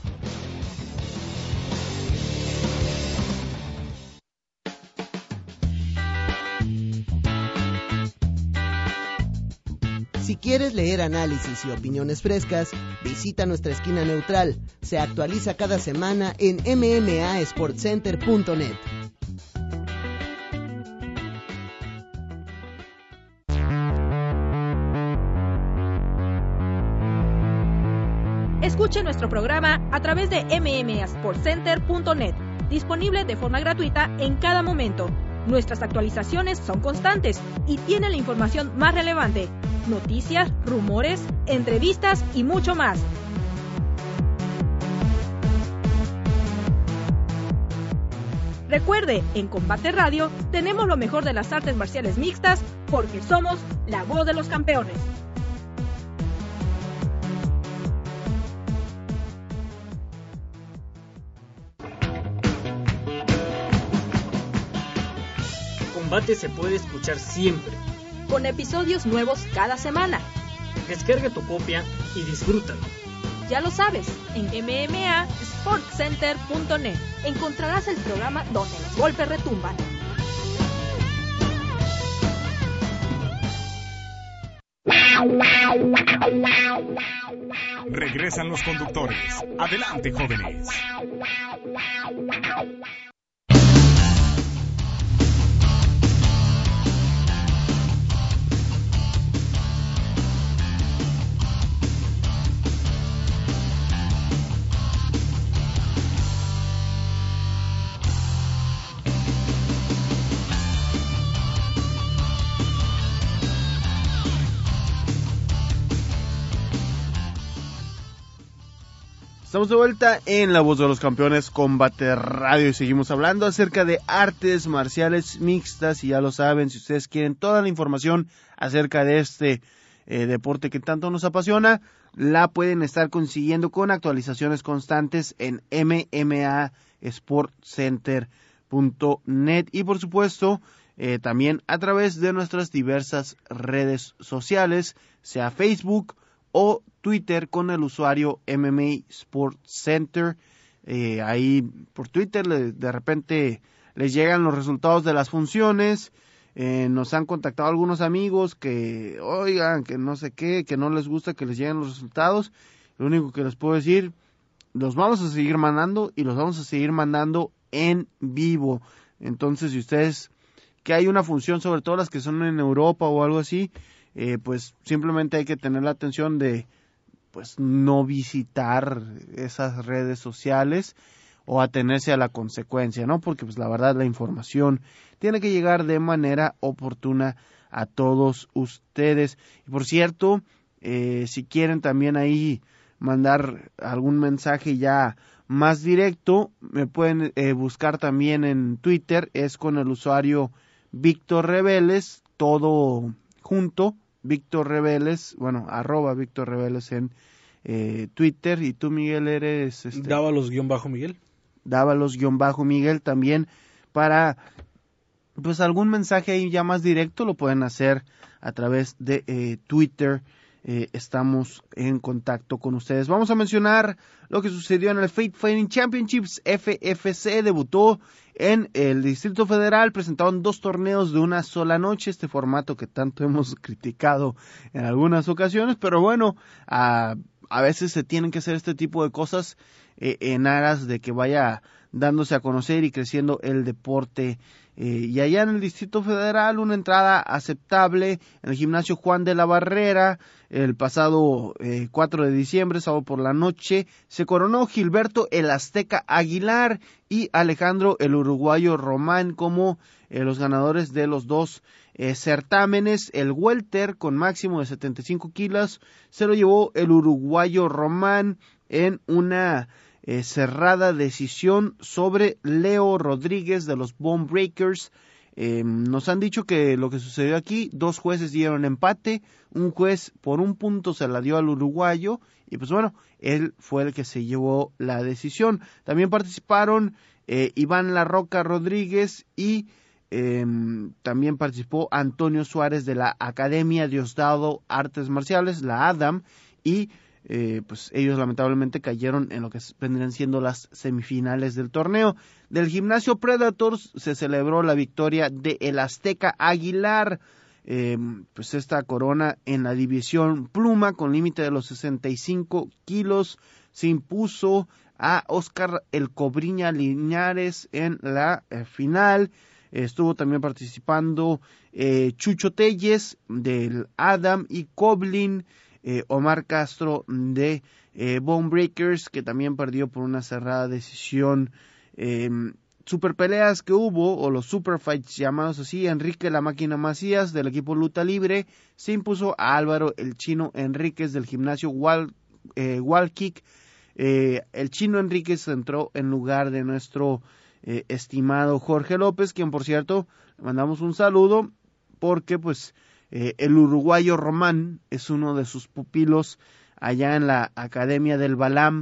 Si quieres leer análisis y opiniones frescas, visita nuestra esquina neutral. Se actualiza cada semana en mmasportcenter.net. Escuche nuestro programa a través de mmasportcenter.net, disponible de forma gratuita en cada momento. Nuestras actualizaciones son constantes y tienen la información más relevante, noticias, rumores, entrevistas y mucho más. Recuerde, en Combate Radio tenemos lo mejor de las artes marciales mixtas porque somos la voz de los campeones. Combate se puede escuchar siempre, con episodios nuevos cada semana. Descarga tu copia y disfrútalo. Ya lo sabes, en mmasportcenter.net encontrarás el programa donde los golpes retumban. Regresan los conductores. Adelante, jóvenes. Estamos de vuelta en La Voz de los Campeones Combate Radio y seguimos hablando acerca de artes marciales mixtas. Y ya lo saben, si ustedes quieren toda la información acerca de este deporte que tanto nos apasiona, la pueden estar consiguiendo con actualizaciones constantes en MMAsportcenter.net y por supuesto también a través de nuestras diversas redes sociales, sea Facebook o Twitter con el usuario MMA Sports Center. Ahí por Twitter de repente les llegan los resultados de las funciones. Nos han contactado algunos amigos que, oigan, que no sé qué, que no les gusta que les lleguen los resultados. Lo único que les puedo decir, los vamos a seguir mandando y los vamos a seguir mandando en vivo. Entonces, si ustedes, que hay una función, sobre todo las que son en Europa o algo así, pues simplemente hay que tener la atención de pues no visitar esas redes sociales o atenerse a la consecuencia, ¿no? Porque pues la verdad la información tiene que llegar de manera oportuna a todos ustedes. Y por cierto, si quieren también ahí mandar algún mensaje ya más directo, me pueden buscar también en Twitter, es con el usuario Víctor Reveles, todo junto, Víctor Reveles, bueno, @ Víctor Reveles en Twitter. Y tú, Miguel, eres Dávalos-Miguel. Dávalos-Miguel también. Para pues algún mensaje ahí ya más directo lo pueden hacer a través de Twitter. Estamos en contacto con ustedes. Vamos a mencionar lo que sucedió en el Fate Fighting Championships FFC. Debutó en el Distrito Federal, presentaron 2 torneos de una sola noche, este formato que tanto hemos criticado en algunas ocasiones, pero bueno, a veces se tienen que hacer este tipo de cosas en aras de que vaya dándose a conocer y creciendo el deporte. Y allá en el Distrito Federal, una entrada aceptable en el gimnasio Juan de la Barrera. El pasado 4 de diciembre, sábado por la noche, se coronó Gilberto el Azteca Aguilar y Alejandro el Uruguayo Román como los ganadores de los 2 certámenes. El welter con máximo de 75 kilos se lo llevó el Uruguayo Román en una cerrada decisión sobre Leo Rodríguez de los Bone Breakers. Nos han dicho que lo que sucedió aquí, 2 jueces dieron empate, un juez por 1 punto se la dio al uruguayo y pues bueno, él fue el que se llevó la decisión. También participaron Iván La Roca Rodríguez y también participó Antonio Suárez de la Academia Diosdado Artes Marciales, la ADAM, y pues ellos lamentablemente cayeron en lo que vendrían siendo las semifinales del torneo. Del gimnasio Predators se celebró la victoria de el Azteca Aguilar, pues esta corona en la división pluma con límite de los 65 kilos, se impuso a Oscar El Cobriña Linares en la final. Estuvo también participando Chucho Telles del Adam y Coblin, Omar Castro de Bone Breakers, que también perdió por una cerrada decisión. Super peleas que hubo, o los super fights llamados así, Enrique La Máquina Macías del equipo Luta Libre se impuso a Álvaro el Chino Enríquez del gimnasio Wallkick. El Chino Enríquez entró en lugar de nuestro estimado Jorge López, quien por cierto le mandamos un saludo porque pues el uruguayo Román es uno de sus pupilos allá en la Academia del Balán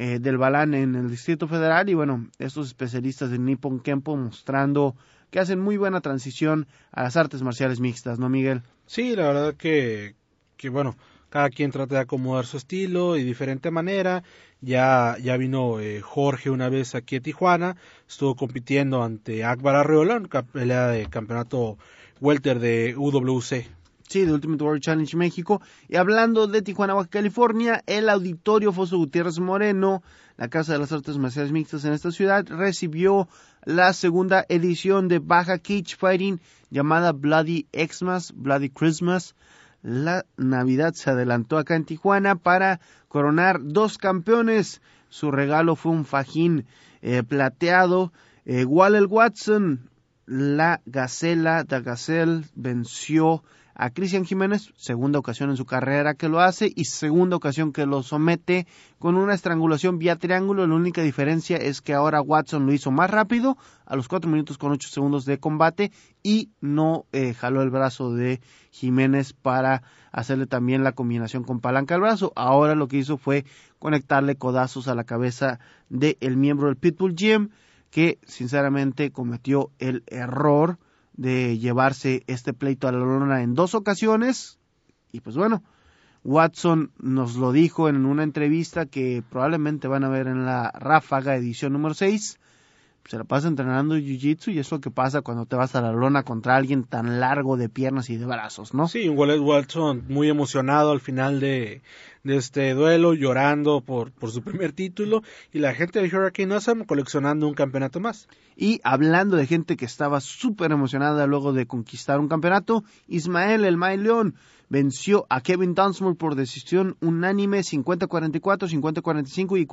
en el Distrito Federal. Y bueno, estos especialistas de Nippon Kempo mostrando que hacen muy buena transición a las artes marciales mixtas, ¿no, Miguel? Sí, la verdad que bueno, cada quien trata de acomodar su estilo y diferente manera. Ya vino Jorge una vez aquí a Tijuana, estuvo compitiendo ante Akbar Arreola, en pelea de campeonato welter de UWC. Sí, de Ultimate Warrior Challenge México. Y hablando de Tijuana, Baja California, el Auditorio Foso Gutiérrez Moreno, la Casa de las Artes Marciales Mixtas en esta ciudad, recibió la segunda edición de Baja Cage Fighting llamada Bloody Xmas, Bloody Christmas. La Navidad se adelantó acá en Tijuana para coronar 2 campeones. Su regalo fue un fajín plateado. Waller Watson, la Gacela, The Gazelle, venció a Cristian Jiménez, segunda ocasión en su carrera que lo hace y segunda ocasión que lo somete con una estrangulación vía triángulo. La única diferencia es que ahora Watson lo hizo más rápido, a los 4 minutos con 8 segundos de combate, y no jaló el brazo de Jiménez para hacerle también la combinación con palanca al brazo. Ahora lo que hizo fue conectarle codazos a la cabeza del miembro del Pitbull Gym, que sinceramente cometió el error de llevarse este pleito a la lona en 2 ocasiones. Y pues bueno, Watson nos lo dijo en una entrevista que probablemente van a ver en la Ráfaga edición número 6. Se la pasa entrenando jiu-jitsu y es lo que pasa cuando te vas a la lona contra alguien tan largo de piernas y de brazos, ¿no? Sí, Waller Watson muy emocionado al final de este duelo, llorando por su primer título, y la gente de Hurricane Awesome coleccionando un campeonato más. Y hablando de gente que estaba súper emocionada luego de conquistar un campeonato, Ismael El May León venció a Kevin Dunsmore por decisión unánime 50-44, 50-45 y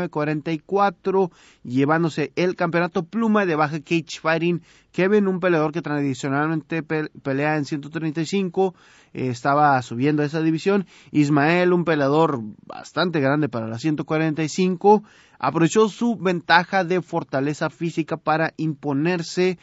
49-44, llevándose el campeonato pluma de Baja Cage Fighting. Kevin, un peleador que tradicionalmente pelea en 135, estaba subiendo a esa división. Ismael, un peleador bastante grande para la 145, aprovechó su ventaja de fortaleza física para imponerse.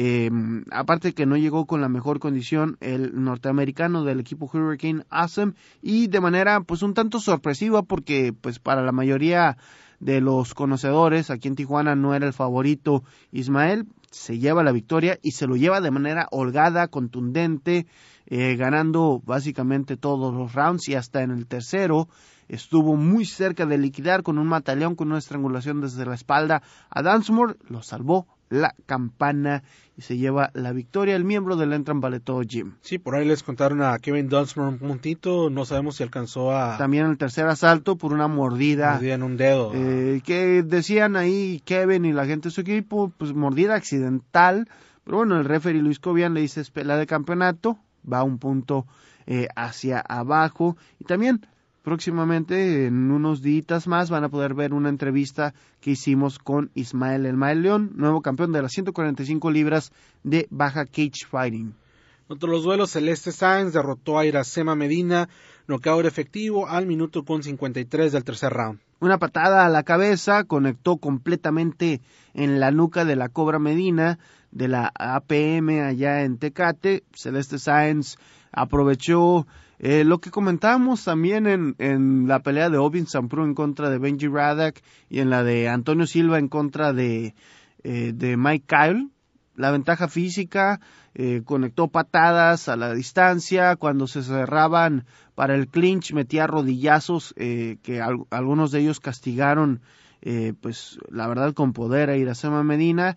Aparte que no llegó con la mejor condición el norteamericano del equipo Hurricane Awesome, y de manera pues un tanto sorpresiva, porque pues para la mayoría de los conocedores aquí en Tijuana no era el favorito. Ismael se lleva la victoria y se lo lleva de manera holgada, contundente, ganando básicamente todos los rounds, y hasta en el tercero estuvo muy cerca de liquidar con un mataleón, con una estrangulación desde la espalda a Dunsmore. Lo salvó la campana y se lleva la victoria el miembro del Entran Baleto Gym. Sí, por ahí les contaron a Kevin Dunsmore un puntito, no sabemos si alcanzó a... También el tercer asalto por una mordida en un dedo. Que decían ahí Kevin y la gente de su equipo, pues mordida accidental, pero bueno, el referee Luis Cobian le dice es pelea de campeonato, va un punto hacia abajo. Y también próximamente, en unos días más, van a poder ver una entrevista que hicimos con Ismael El May León, nuevo campeón de las 145 libras de Baja Cage Fighting. Entre los duelos, Celeste Sáenz derrotó a Iracema Medina, nocaut efectivo al minuto con 53 del tercer round. Una patada a la cabeza conectó completamente en la nuca de la Cobra Medina de la APM allá en Tecate. Celeste Sáenz aprovechó lo que comentábamos también en la pelea de Ovin Sampru en contra de Benji Radek y en la de Antonio Silva en contra de Mike Kyle. La ventaja física, conectó patadas a la distancia, cuando se cerraban para el clinch metía rodillazos que algunos de ellos castigaron pues la verdad con poder a Iracema Medina.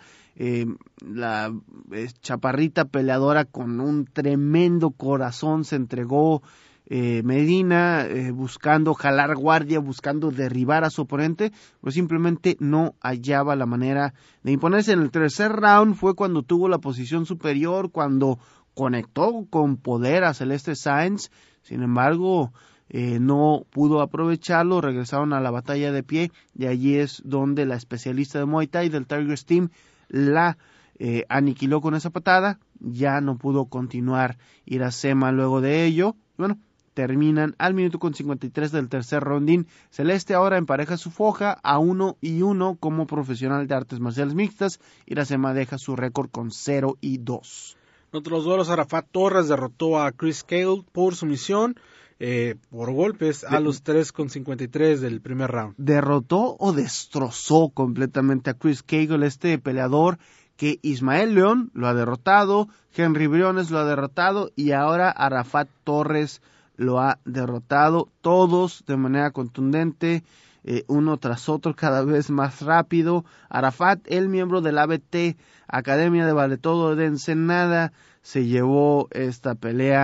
La chaparrita peleadora con un tremendo corazón se entregó. Medina buscando jalar guardia, buscando derribar a su oponente, pero simplemente no hallaba la manera de imponerse. En el tercer round fue cuando tuvo la posición superior, cuando conectó con poder a Celeste Sáenz. Sin embargo, no pudo aprovecharlo, regresaron a la batalla de pie, y allí es donde la especialista de Muay Thai del Tigers Team la aniquiló con esa patada. Ya no pudo continuar Iracema luego de ello. Bueno, terminan al minuto con 53 del tercer rondín. Celeste ahora empareja su foja a 1-1 como profesional de artes marciales mixtas. Iracema deja su récord con 0-2. En otros duelos, Arafat Torres derrotó a Chris Cale por sumisión, por golpes, a los 3:53 del primer round. Derrotó o destrozó completamente a Chris Cagle, este peleador que Ismael León lo ha derrotado, Henry Briones lo ha derrotado y ahora Arafat Torres lo ha derrotado, todos de manera contundente, uno tras otro, cada vez más rápido. Arafat, el miembro del ABT, Academia de Vale Todo de Ensenada, se llevó esta pelea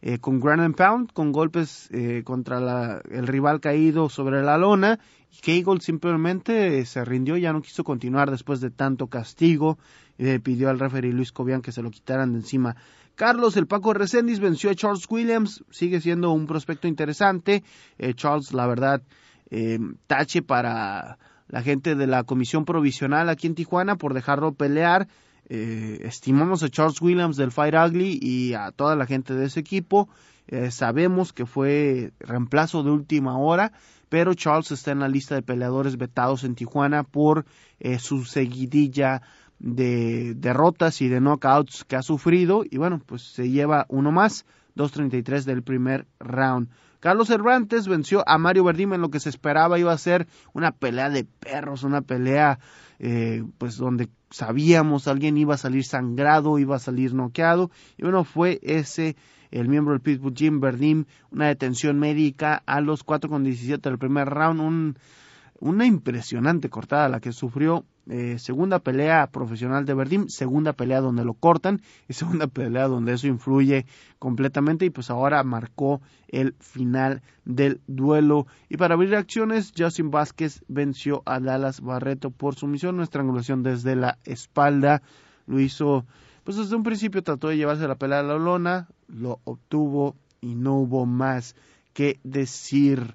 con ground and pound, con golpes contra el rival caído sobre la lona. Cagle simplemente se rindió, ya no quiso continuar después de tanto castigo y pidió al referee Luis Cobian que se lo quitaran de encima. Carlos el Paco Reséndiz venció a Charles Williams, sigue siendo un prospecto interesante. Charles, la verdad, tache para la gente de la comisión provisional aquí en Tijuana por dejarlo pelear. Estimamos a Charles Williams del Fight Ugly y a toda la gente de ese equipo. Sabemos que fue reemplazo de última hora, pero Charles está en la lista de peleadores vetados en Tijuana por su seguidilla de derrotas y de knockouts que ha sufrido, y bueno, pues se lleva uno más, 2:33 del primer round. Carlos Cervantes venció a Mario Verdum en lo que se esperaba iba a ser una pelea de perros, una pelea pues donde sabíamos alguien iba a salir sangrado, iba a salir noqueado, y bueno, fue el miembro del Pitbull Gym, Verdum, una detención médica a los 4:17 del primer round, una impresionante cortada la que sufrió. Segunda pelea profesional de Verdum, segunda pelea donde lo cortan y segunda pelea donde eso influye completamente, y pues ahora marcó el final del duelo. Y para abrir acciones, Justin Vázquez venció a Dallas Barreto por sumisión, una estrangulación desde la espalda. Lo hizo, pues desde un principio trató de llevarse la pelea a la lona, lo obtuvo y no hubo más que decir.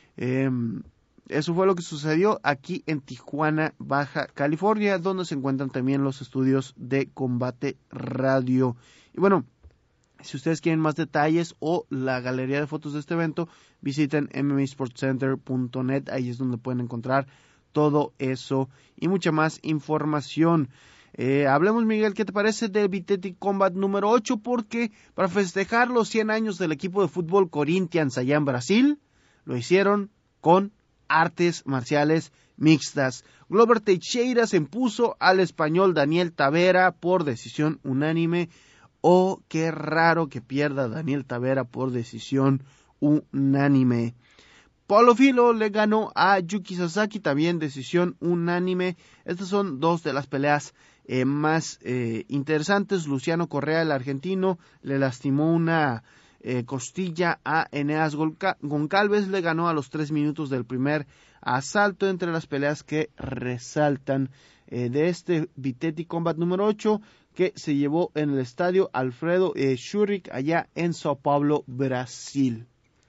Eso fue lo que sucedió aquí en Tijuana, Baja California, donde se encuentran también los estudios de Combate Radio. Y bueno, si ustedes quieren más detalles o la galería de fotos de este evento, visiten mmasportscenter.net, ahí es donde pueden encontrar todo eso y mucha más información. Hablemos, Miguel, ¿qué te parece del Vitetic Combat número 8? Porque para festejar los 100 años del equipo de fútbol Corinthians allá en Brasil, lo hicieron con artes marciales mixtas. Glover Teixeira se impuso al español Daniel Tavera por decisión unánime. Oh, qué raro que pierda Daniel Tavera por decisión unánime. Paulo Filo le ganó a Yuki Sasaki, también decisión unánime. Estas son dos de las peleas más interesantes. Luciano Correa, el argentino, le lastimó una costilla a Eneas Goncalves, le ganó a los 3 minutos del primer asalto. Entre las peleas que resaltan de este Vitetic Combat número 8, que se llevó en el estadio Alfredo Schurrick allá en Sao Paulo, Brasil.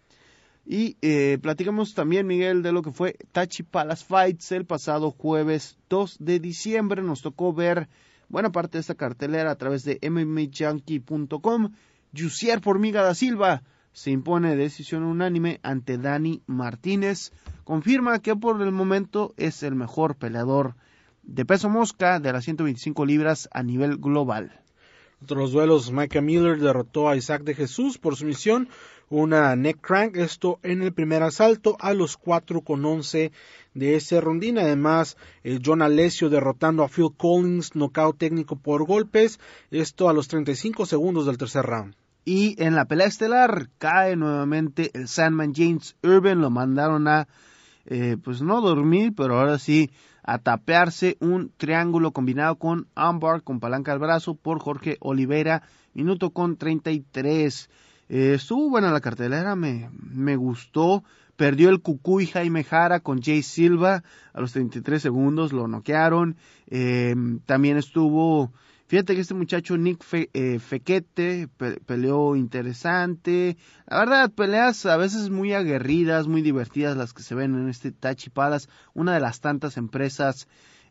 Y platicamos también, Miguel, de lo que fue Tachi Palace Fights el pasado jueves 2 de diciembre. Nos tocó ver buena parte de esta cartelera a través de MMAJunkie.com. Jussier Formiga da Silva se impone decisión unánime ante Dani Martínez. Confirma que por el momento es el mejor peleador de peso mosca de las 125 libras a nivel global. Entre los duelos, Micah Miller derrotó a Isaac de Jesús por sumisión, una neck crank, esto en el primer asalto a los 4:11 de ese rondín. Además, John Alessio derrotando a Phil Collins, nocaut técnico por golpes, esto a los 35 segundos del tercer round. Y en la pelea estelar cae nuevamente el Sandman James Irvin, lo mandaron a, pues no dormir, pero ahora sí a tapearse un triángulo combinado con armbar, con palanca al brazo por Jorge Oliveira, minuto con 33. Estuvo buena la cartelera, me gustó. Perdió el Cucuy Jaime Jara con Jay Silva a los 33 segundos, lo noquearon. También estuvo, fíjate que este muchacho Nick Fequete peleó interesante. La verdad, peleas a veces muy aguerridas, muy divertidas las que se ven en este Tachi Palace, una de las tantas empresas,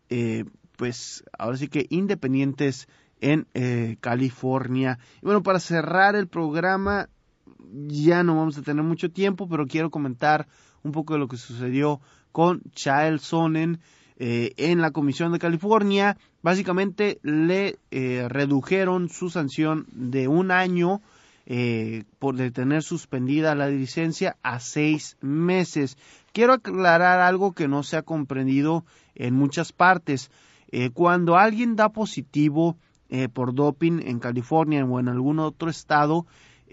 pues ahora sí que independientes en California. Y bueno, para cerrar el programa, ya no vamos a tener mucho tiempo, pero quiero comentar un poco de lo que sucedió con Chael Sonnen en la Comisión de California. Básicamente le redujeron su sanción de 1 año por tener suspendida la licencia a 6 meses. Quiero aclarar algo que no se ha comprendido en muchas partes. Cuando alguien da positivo por doping en California o en algún otro estado,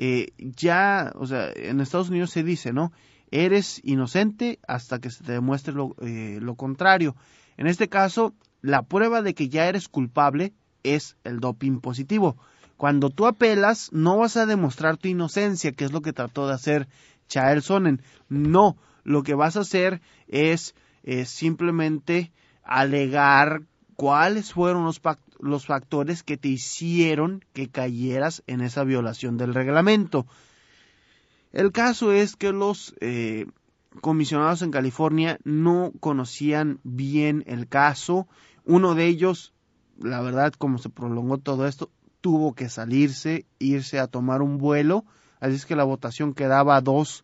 ya, o sea, en Estados Unidos se dice, ¿no? Eres inocente hasta que se te demuestre lo contrario. En este caso, la prueba de que ya eres culpable es el doping positivo. Cuando tú apelas, no vas a demostrar tu inocencia, que es lo que trató de hacer Chael Sonnen. No, lo que vas a hacer es simplemente alegar cuáles fueron los factores que te hicieron que cayeras en esa violación del reglamento. El caso es que los comisionados en California no conocían bien el caso. Uno de ellos, la verdad, como se prolongó todo esto, tuvo que irse a tomar un vuelo, así es que la votación quedaba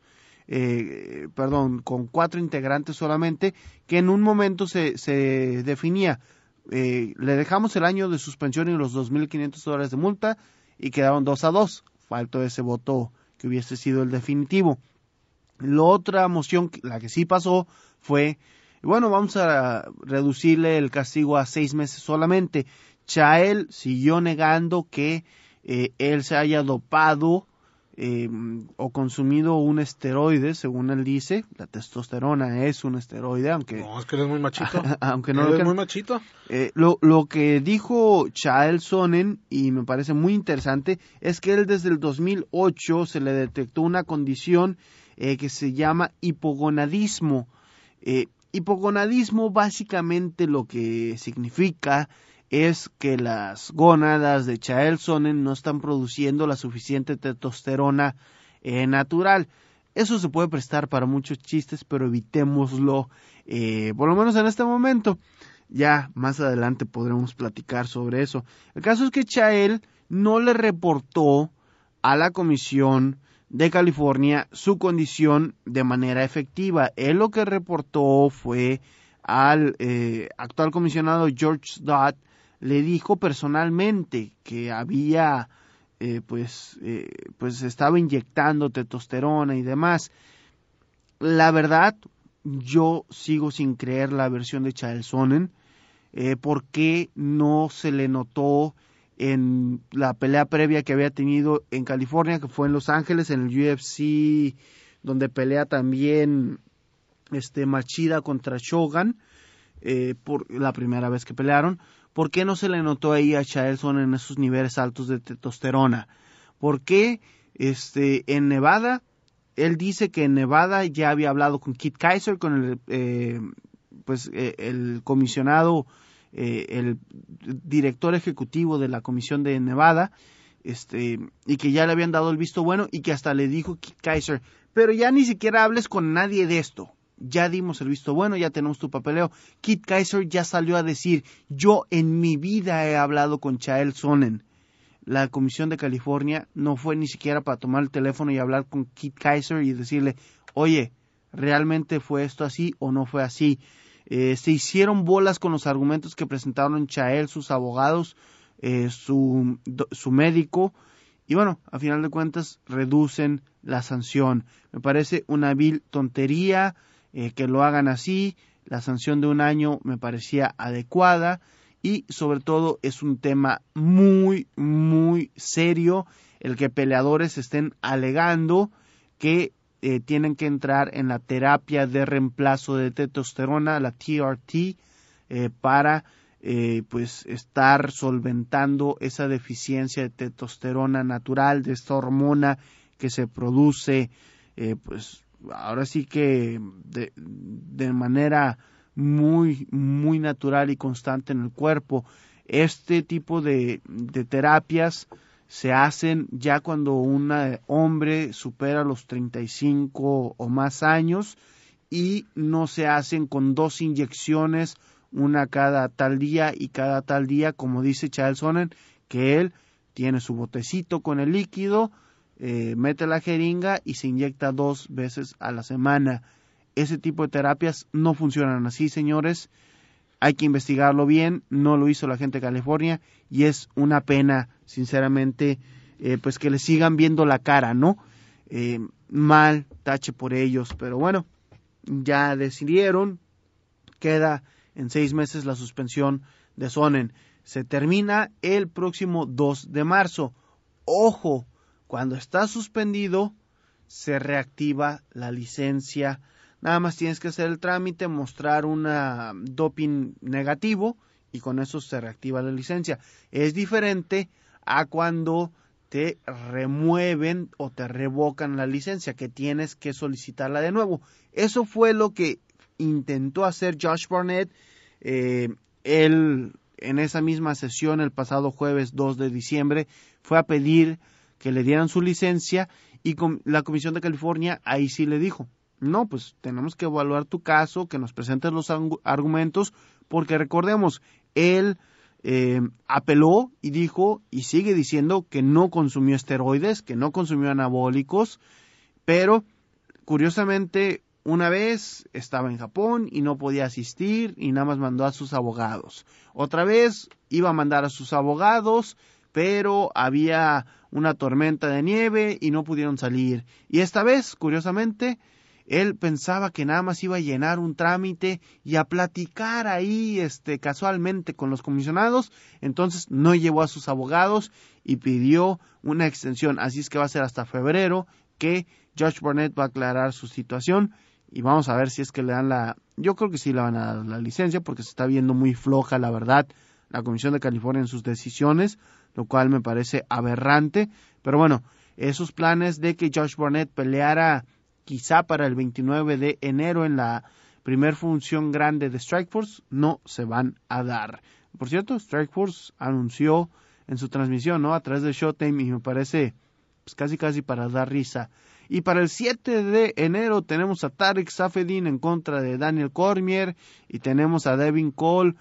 con 4 integrantes solamente, que en un momento se definía, le dejamos el año de suspensión y los $2,500 de multa, y quedaron 2-2, faltó ese voto que hubiese sido el definitivo. La otra moción, la que sí pasó, fue, bueno, vamos a reducirle el castigo a 6 meses solamente. Chael siguió negando que él se haya dopado o consumido un esteroide, según él dice. La testosterona es un esteroide, aunque... No, es que él es muy machito. Aunque no él es muy machito. Lo que dijo Chael Sonnen, y me parece muy interesante, es que él desde el 2008 se le detectó una condición que se llama hipogonadismo. Hipogonadismo básicamente lo que significa es que las gónadas de Chael Sonnen no están produciendo la suficiente testosterona natural. Eso se puede prestar para muchos chistes, pero evitémoslo, por lo menos en este momento. Ya más adelante podremos platicar sobre eso. El caso es que Chael no le reportó a la Comisión de California su condición de manera efectiva. Él lo que reportó fue al actual comisionado George Dodd, le dijo personalmente que había pues estaba inyectando testosterona y demás. La verdad, yo sigo sin creer la versión de Chael Sonnen. ¿Por qué no se le notó en la pelea previa que había tenido en California, que fue en Los Ángeles, en el UFC, donde pelea también Machida contra Shogun, por la primera vez que pelearon? ¿Por qué no se le notó ahí a Chael Sonnen en esos niveles altos de testosterona? ¿Por qué en Nevada? Él dice que en Nevada ya había hablado con Kit Kaiser, con el comisionado, el director ejecutivo de la comisión de Nevada, y que ya le habían dado el visto bueno, y que hasta le dijo Kit Kaiser, pero ya ni siquiera hables con nadie de esto. Ya dimos el visto bueno, ya tenemos tu papeleo. Kit Kaiser ya salió a decir, yo en mi vida he hablado con Chael Sonnen. La Comisión de California no fue ni siquiera para tomar el teléfono y hablar con Kit Kaiser y decirle, oye, ¿realmente fue esto así o no fue así? Se hicieron bolas con los argumentos que presentaron Chael, sus abogados, su médico, y bueno, a final de cuentas reducen la sanción. Me parece una vil tontería que lo hagan así. La sanción de 1 año me parecía adecuada, y sobre todo es un tema muy, muy serio el que peleadores estén alegando que tienen que entrar en la terapia de reemplazo de testosterona, la TRT, para estar solventando esa deficiencia de testosterona natural, de esta hormona que se produce ahora sí que de manera muy, muy natural y constante en el cuerpo. Este tipo de terapias se hacen ya cuando un hombre supera los 35 o más años, y no se hacen con 2 inyecciones, una cada tal día y cada tal día, como dice Chael Sonnen, que él tiene su botecito con el líquido, mete la jeringa y se inyecta 2 veces a la semana. Ese tipo de terapias no funcionan así, señores. Hay que investigarlo bien. No lo hizo la gente de California, y es una pena, sinceramente, que le sigan viendo la cara, ¿no? Mal, tache por ellos, pero bueno, ya decidieron. Queda en 6 meses la suspensión de Sonnen. Se termina el próximo 2 de marzo. Ojo, cuando está suspendido, se reactiva la licencia. Nada más tienes que hacer el trámite, mostrar una doping negativo, y con eso se reactiva la licencia. Es diferente a cuando te remueven o te revocan la licencia, que tienes que solicitarla de nuevo. Eso fue lo que intentó hacer Josh Barnett. Él, en esa misma sesión, el pasado jueves 2 de diciembre, fue a pedir que le dieran su licencia, y la Comisión de California ahí sí le dijo, no, pues tenemos que evaluar tu caso, que nos presentes los argumentos, porque recordemos, él apeló y dijo, y sigue diciendo, que no consumió esteroides, que no consumió anabólicos, pero curiosamente una vez estaba en Japón y no podía asistir y nada más mandó a sus abogados. Otra vez iba a mandar a sus abogados, pero había una tormenta de nieve y no pudieron salir. Y esta vez, curiosamente, él pensaba que nada más iba a llenar un trámite y a platicar ahí casualmente con los comisionados, entonces no llevó a sus abogados y pidió una extensión. Así es que va a ser hasta febrero que Josh Barnett va a aclarar su situación, y vamos a ver si es que le dan yo creo que sí le van a dar la licencia, porque se está viendo muy floja, la verdad, la Comisión de California en sus decisiones, lo cual me parece aberrante. Pero bueno, esos planes de que Josh Barnett peleara quizá para el 29 de enero en la primer función grande de Strikeforce no se van a dar. Por cierto, Strikeforce anunció en su transmisión, ¿no?, a través de Showtime, y me parece pues casi para dar risa. Y para el 7 de enero tenemos a Tarek Safedin en contra de Daniel Cormier, y tenemos a Devin Cole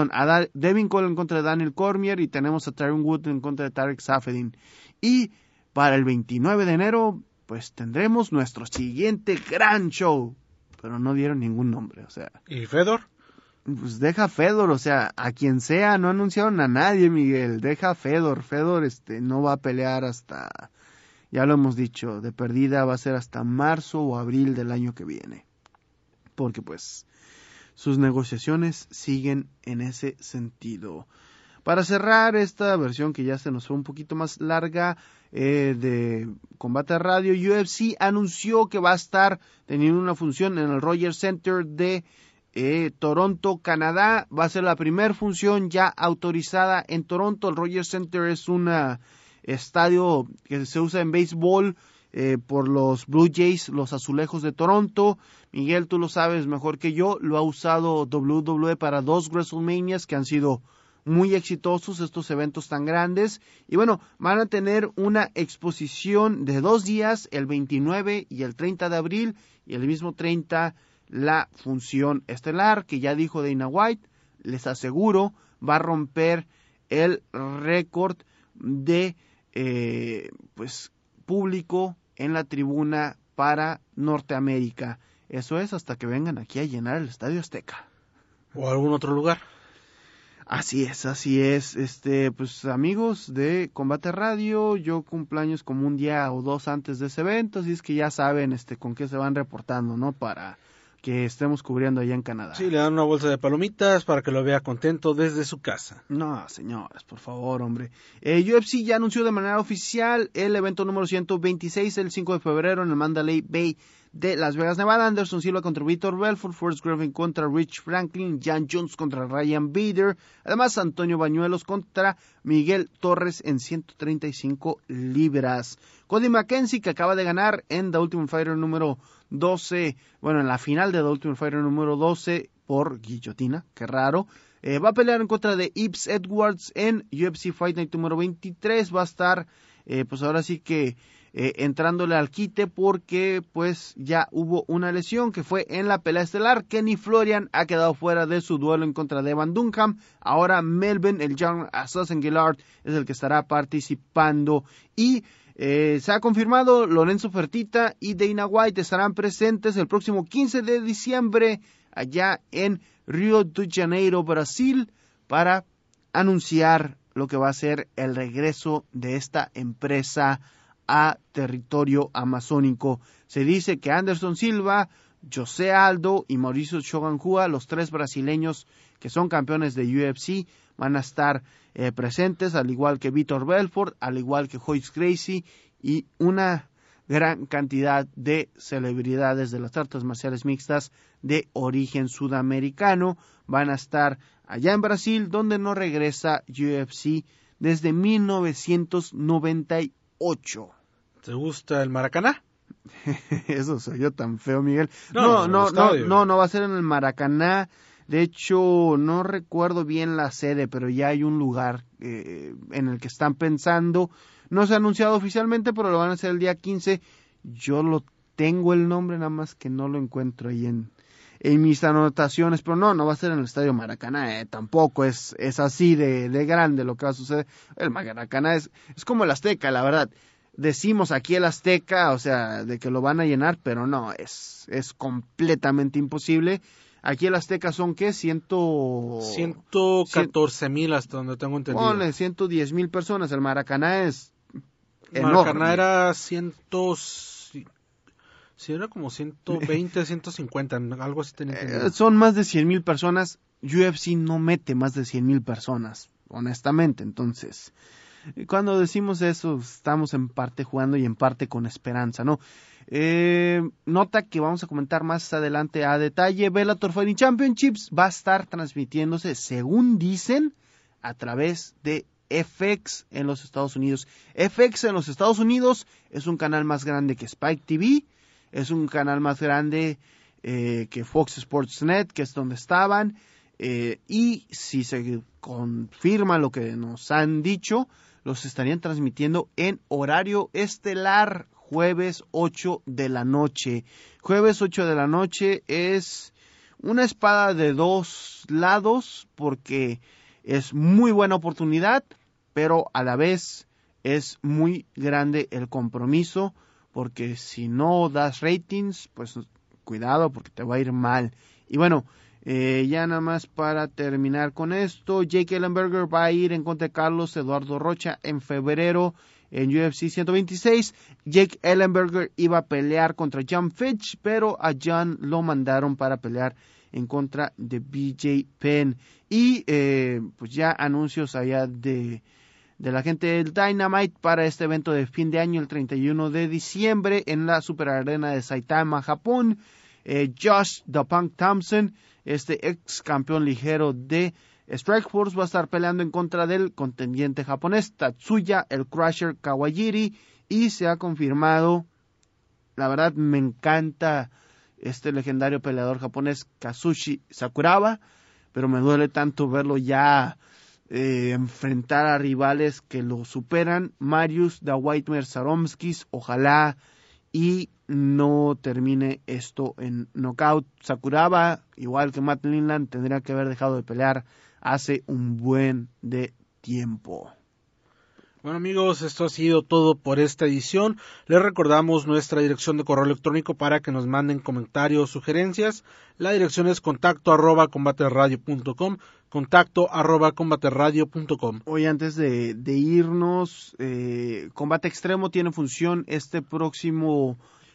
en contra de Daniel Cormier, y tenemos a Tyron Wood en contra de Tarek Safedin. Y para el 29 de enero pues tendremos nuestro siguiente gran show, pero no dieron ningún nombre, o sea. ¿Y Fedor? Pues deja Fedor, o sea, a quien sea, no anunciaron a nadie, Miguel, deja Fedor. Fedor no va a pelear hasta, ya lo hemos dicho, de perdida va a ser hasta marzo o abril del año que viene, porque pues sus negociaciones siguen en ese sentido. Para cerrar esta versión que ya se nos fue un poquito más larga de Combate Radio, UFC anunció que va a estar teniendo una función en el Rogers Center de Toronto, Canadá. Va a ser la primera función ya autorizada en Toronto. El Rogers Center es un estadio que se usa en béisbol por los Blue Jays, los Azulejos de Toronto. Miguel, tú lo sabes mejor que yo, lo ha usado WWE para 2 WrestleManias que han sido muy exitosos, estos eventos tan grandes. Y bueno, van a tener una exposición de 2 días, el 29 y el 30 de abril, y el mismo 30 la función estelar, que ya dijo Dana White, les aseguro, va a romper el récord de pues público en la tribuna para Norteamérica. Eso es hasta que vengan aquí a llenar el Estadio Azteca. ¿O algún otro lugar? Así es. Pues amigos de Combate Radio, yo cumpleaños como un día o 2 antes de ese evento, así es que ya saben con qué se van reportando, ¿no? Para que estemos cubriendo allá en Canadá. Sí, le dan una bolsa de palomitas para que lo vea contento desde su casa. No, señores, por favor, hombre. UFC ya anunció de manera oficial el evento número 126, el 5 de febrero en el Mandalay Bay de Las Vegas, Nevada. Anderson Silva contra Vitor Belfort, Forrest Griffin contra Rich Franklin, Jan Jones contra Ryan Bader, además Antonio Bañuelos contra Miguel Torres en 135 libras. Cody McKenzie, que acaba de ganar en The Ultimate Fighter número 12, en la final de The Ultimate Fighter número 12 por guillotina, qué raro, va a pelear en contra de Yves Edwards en UFC Fight Night número 23, va a estar pues ahora sí que entrándole al quite porque pues ya hubo una lesión que fue en la pelea estelar. Kenny Florian ha quedado fuera de su duelo en contra de Evan Dunham. Ahora Melvin, el Young Assassin Gillard, es el que estará participando. Y se ha confirmado, Lorenzo Fertitta y Dana White estarán presentes el próximo 15 de diciembre allá en Río de Janeiro, Brasil, para anunciar lo que va a ser el regreso de esta empresa a territorio amazónico. Se dice que Anderson Silva, José Aldo y Mauricio Shogun Rua, los 3 brasileños que son campeones de UFC, van a estar presentes, al igual que Vitor Belfort, al igual que Royce Gracie y una gran cantidad de celebridades de las artes marciales mixtas de origen sudamericano. Van a estar allá en Brasil, donde no regresa UFC desde 1998. ¿Te gusta el Maracaná? Eso soy yo tan feo, Miguel. No va a ser en el Maracaná. De hecho, no recuerdo bien la sede, pero ya hay un lugar en el que están pensando. No se ha anunciado oficialmente, pero lo van a hacer el día 15. Yo lo tengo el nombre, nada más que no lo encuentro ahí en mis anotaciones. Pero no va a ser en el Estadio Maracaná. Tampoco es así de grande lo que va a suceder. El Maracaná es como el Azteca, la verdad. Decimos aquí el Azteca, o sea, de que lo van a llenar, pero no, es completamente imposible. Aquí el Azteca son, ¿qué? 114,000 hasta donde tengo entendido. Ponle 110,000 personas. El Maracaná es enorme. Maracaná era era como 120, 150, algo así tenía entendido. Son más de 100,000 personas. UFC no mete más de 100,000 personas, honestamente. Entonces, cuando decimos eso, estamos en parte jugando y en parte con esperanza, ¿no? Nota que vamos a comentar más adelante a detalle. Bellator Fighting Championships va a estar transmitiéndose, según dicen, a través de FX en los Estados Unidos. FX en los Estados Unidos es un canal más grande que Spike TV, es un canal más grande que Fox Sports Net, que es donde estaban, y si se confirma lo que nos han dicho, los estarían transmitiendo en horario estelar, jueves 8 de la noche. Jueves 8 de la noche es una espada de dos lados, porque es muy buena oportunidad, pero a la vez es muy grande el compromiso, porque si no das ratings, pues cuidado, porque te va a ir mal. Y bueno, ya nada más para terminar con esto, Jake Ellenberger va a ir en contra de Carlos Eduardo Rocha en febrero en UFC 126. Jake Ellenberger iba a pelear contra John Fitch, pero a John lo mandaron para pelear en contra de BJ Penn. Y pues ya anuncios allá de la gente del Dynamite para este evento de fin de año el 31 de diciembre en la Super Arena de Saitama, Japón. Josh The Punk Thompson, este ex campeón ligero de Strikeforce, va a estar peleando en contra del contendiente japonés Tatsuya el Crusher Kawajiri, y se ha confirmado, la verdad me encanta este legendario peleador japonés Kazushi Sakuraba, pero me duele tanto verlo ya enfrentar a rivales que lo superan. Mariusz The Nightmare Saromskis, ojalá y no termine esto en knockout. Sakuraba, igual que Matt Lindland, tendría que haber dejado de pelear hace un buen de tiempo. Bueno, amigos, esto ha sido todo por esta edición. Les recordamos nuestra dirección de correo electrónico para que nos manden comentarios o sugerencias. La dirección es contacto@combateradio.com, contacto@combateradio.com. Hoy, antes de irnos, Combate Extremo tiene función este próximo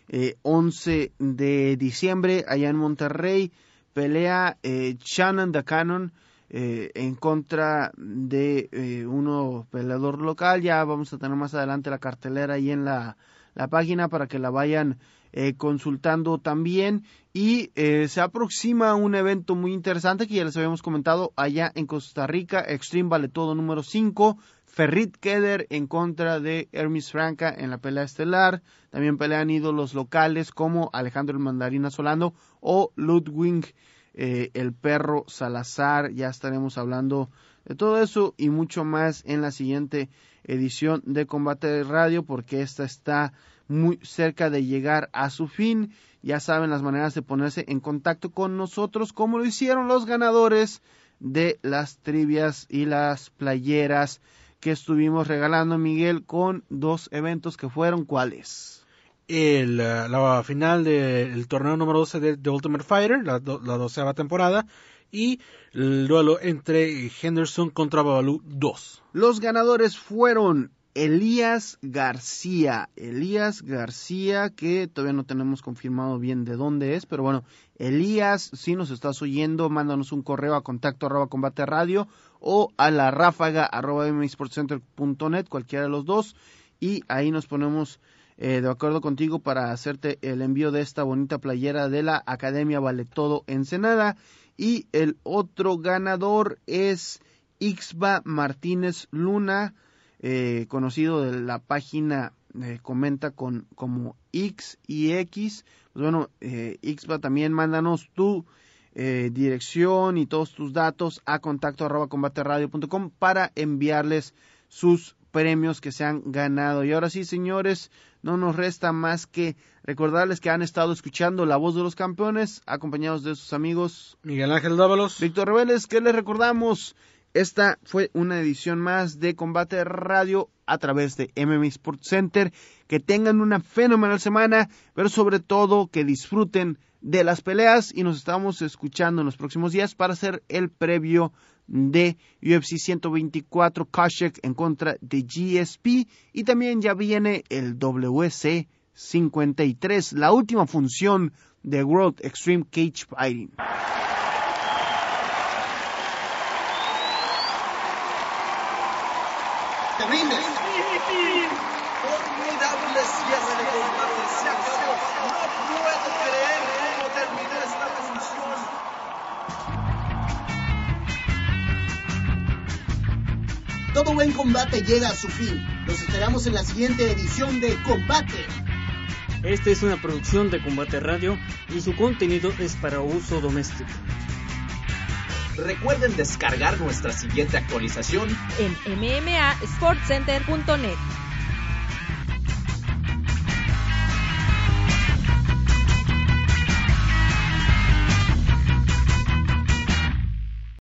11 de diciembre allá en Monterrey. Pelea Shannon the Cannon en contra de uno peleador local. Ya vamos a tener más adelante la cartelera ahí en la página para que la vayan consultando también. Y se aproxima un evento muy interesante que ya les habíamos comentado allá en Costa Rica, Extreme Vale Todo número 5, Ferrit Keder en contra de Hermes Franca en la pelea estelar. También pelean ídolos locales como Alejandro el Mandarina Solano o Ludwig el Perro Salazar. Ya estaremos hablando de todo eso y mucho más en la siguiente edición de Combate Radio, porque esta está muy cerca de llegar a su fin. Ya saben las maneras de ponerse en contacto con nosotros, como lo hicieron los ganadores de las trivias y las playeras que estuvimos regalando, Miguel, con dos eventos que fueron, ¿cuáles? La final del torneo número 12 de The Ultimate Fighter, la 12ª temporada, y el duelo entre Henderson contra Babalu 2. Los ganadores fueron Elías García, que todavía no tenemos confirmado bien de dónde es, pero bueno, Elías, si nos estás oyendo, mándanos un correo a contacto@combateradio o a la ráfaga@msportcenter.net, cualquiera de los dos, y ahí nos ponemos de acuerdo contigo para hacerte el envío de esta bonita playera de la Academia Vale Todo Ensenada. Y el otro ganador es Ixba Martínez Luna, conocido de la página Comenta como X y X. Pues bueno, Ixba, también mándanos tu dirección y todos tus datos a contacto@combateradio.com para enviarles sus premios que se han ganado. Y ahora sí, señores, no nos resta más que recordarles que han estado escuchando La Voz de los Campeones, acompañados de sus amigos Miguel Ángel Dávalos, Víctor Reveles, que les recordamos, esta fue una edición más de Combate Radio a través de MMA Sports Center. Que tengan una fenomenal semana, pero sobre todo que disfruten de las peleas, y nos estamos escuchando en los próximos días para hacer el previo de UFC 124 Koscheck en contra de GSP, y también ya viene el WC 53, la última función de World Extreme Cage Fighting. ¿Te rindes? Formidable cierre de combate, se acabó. No puedo creer cómo terminó esta función. Todo buen combate llega a su fin. Los esperamos en la siguiente edición de Combate. Esta es una producción de Combate Radio y su contenido es para uso doméstico. Recuerden descargar nuestra siguiente actualización en mmasportscenter.net.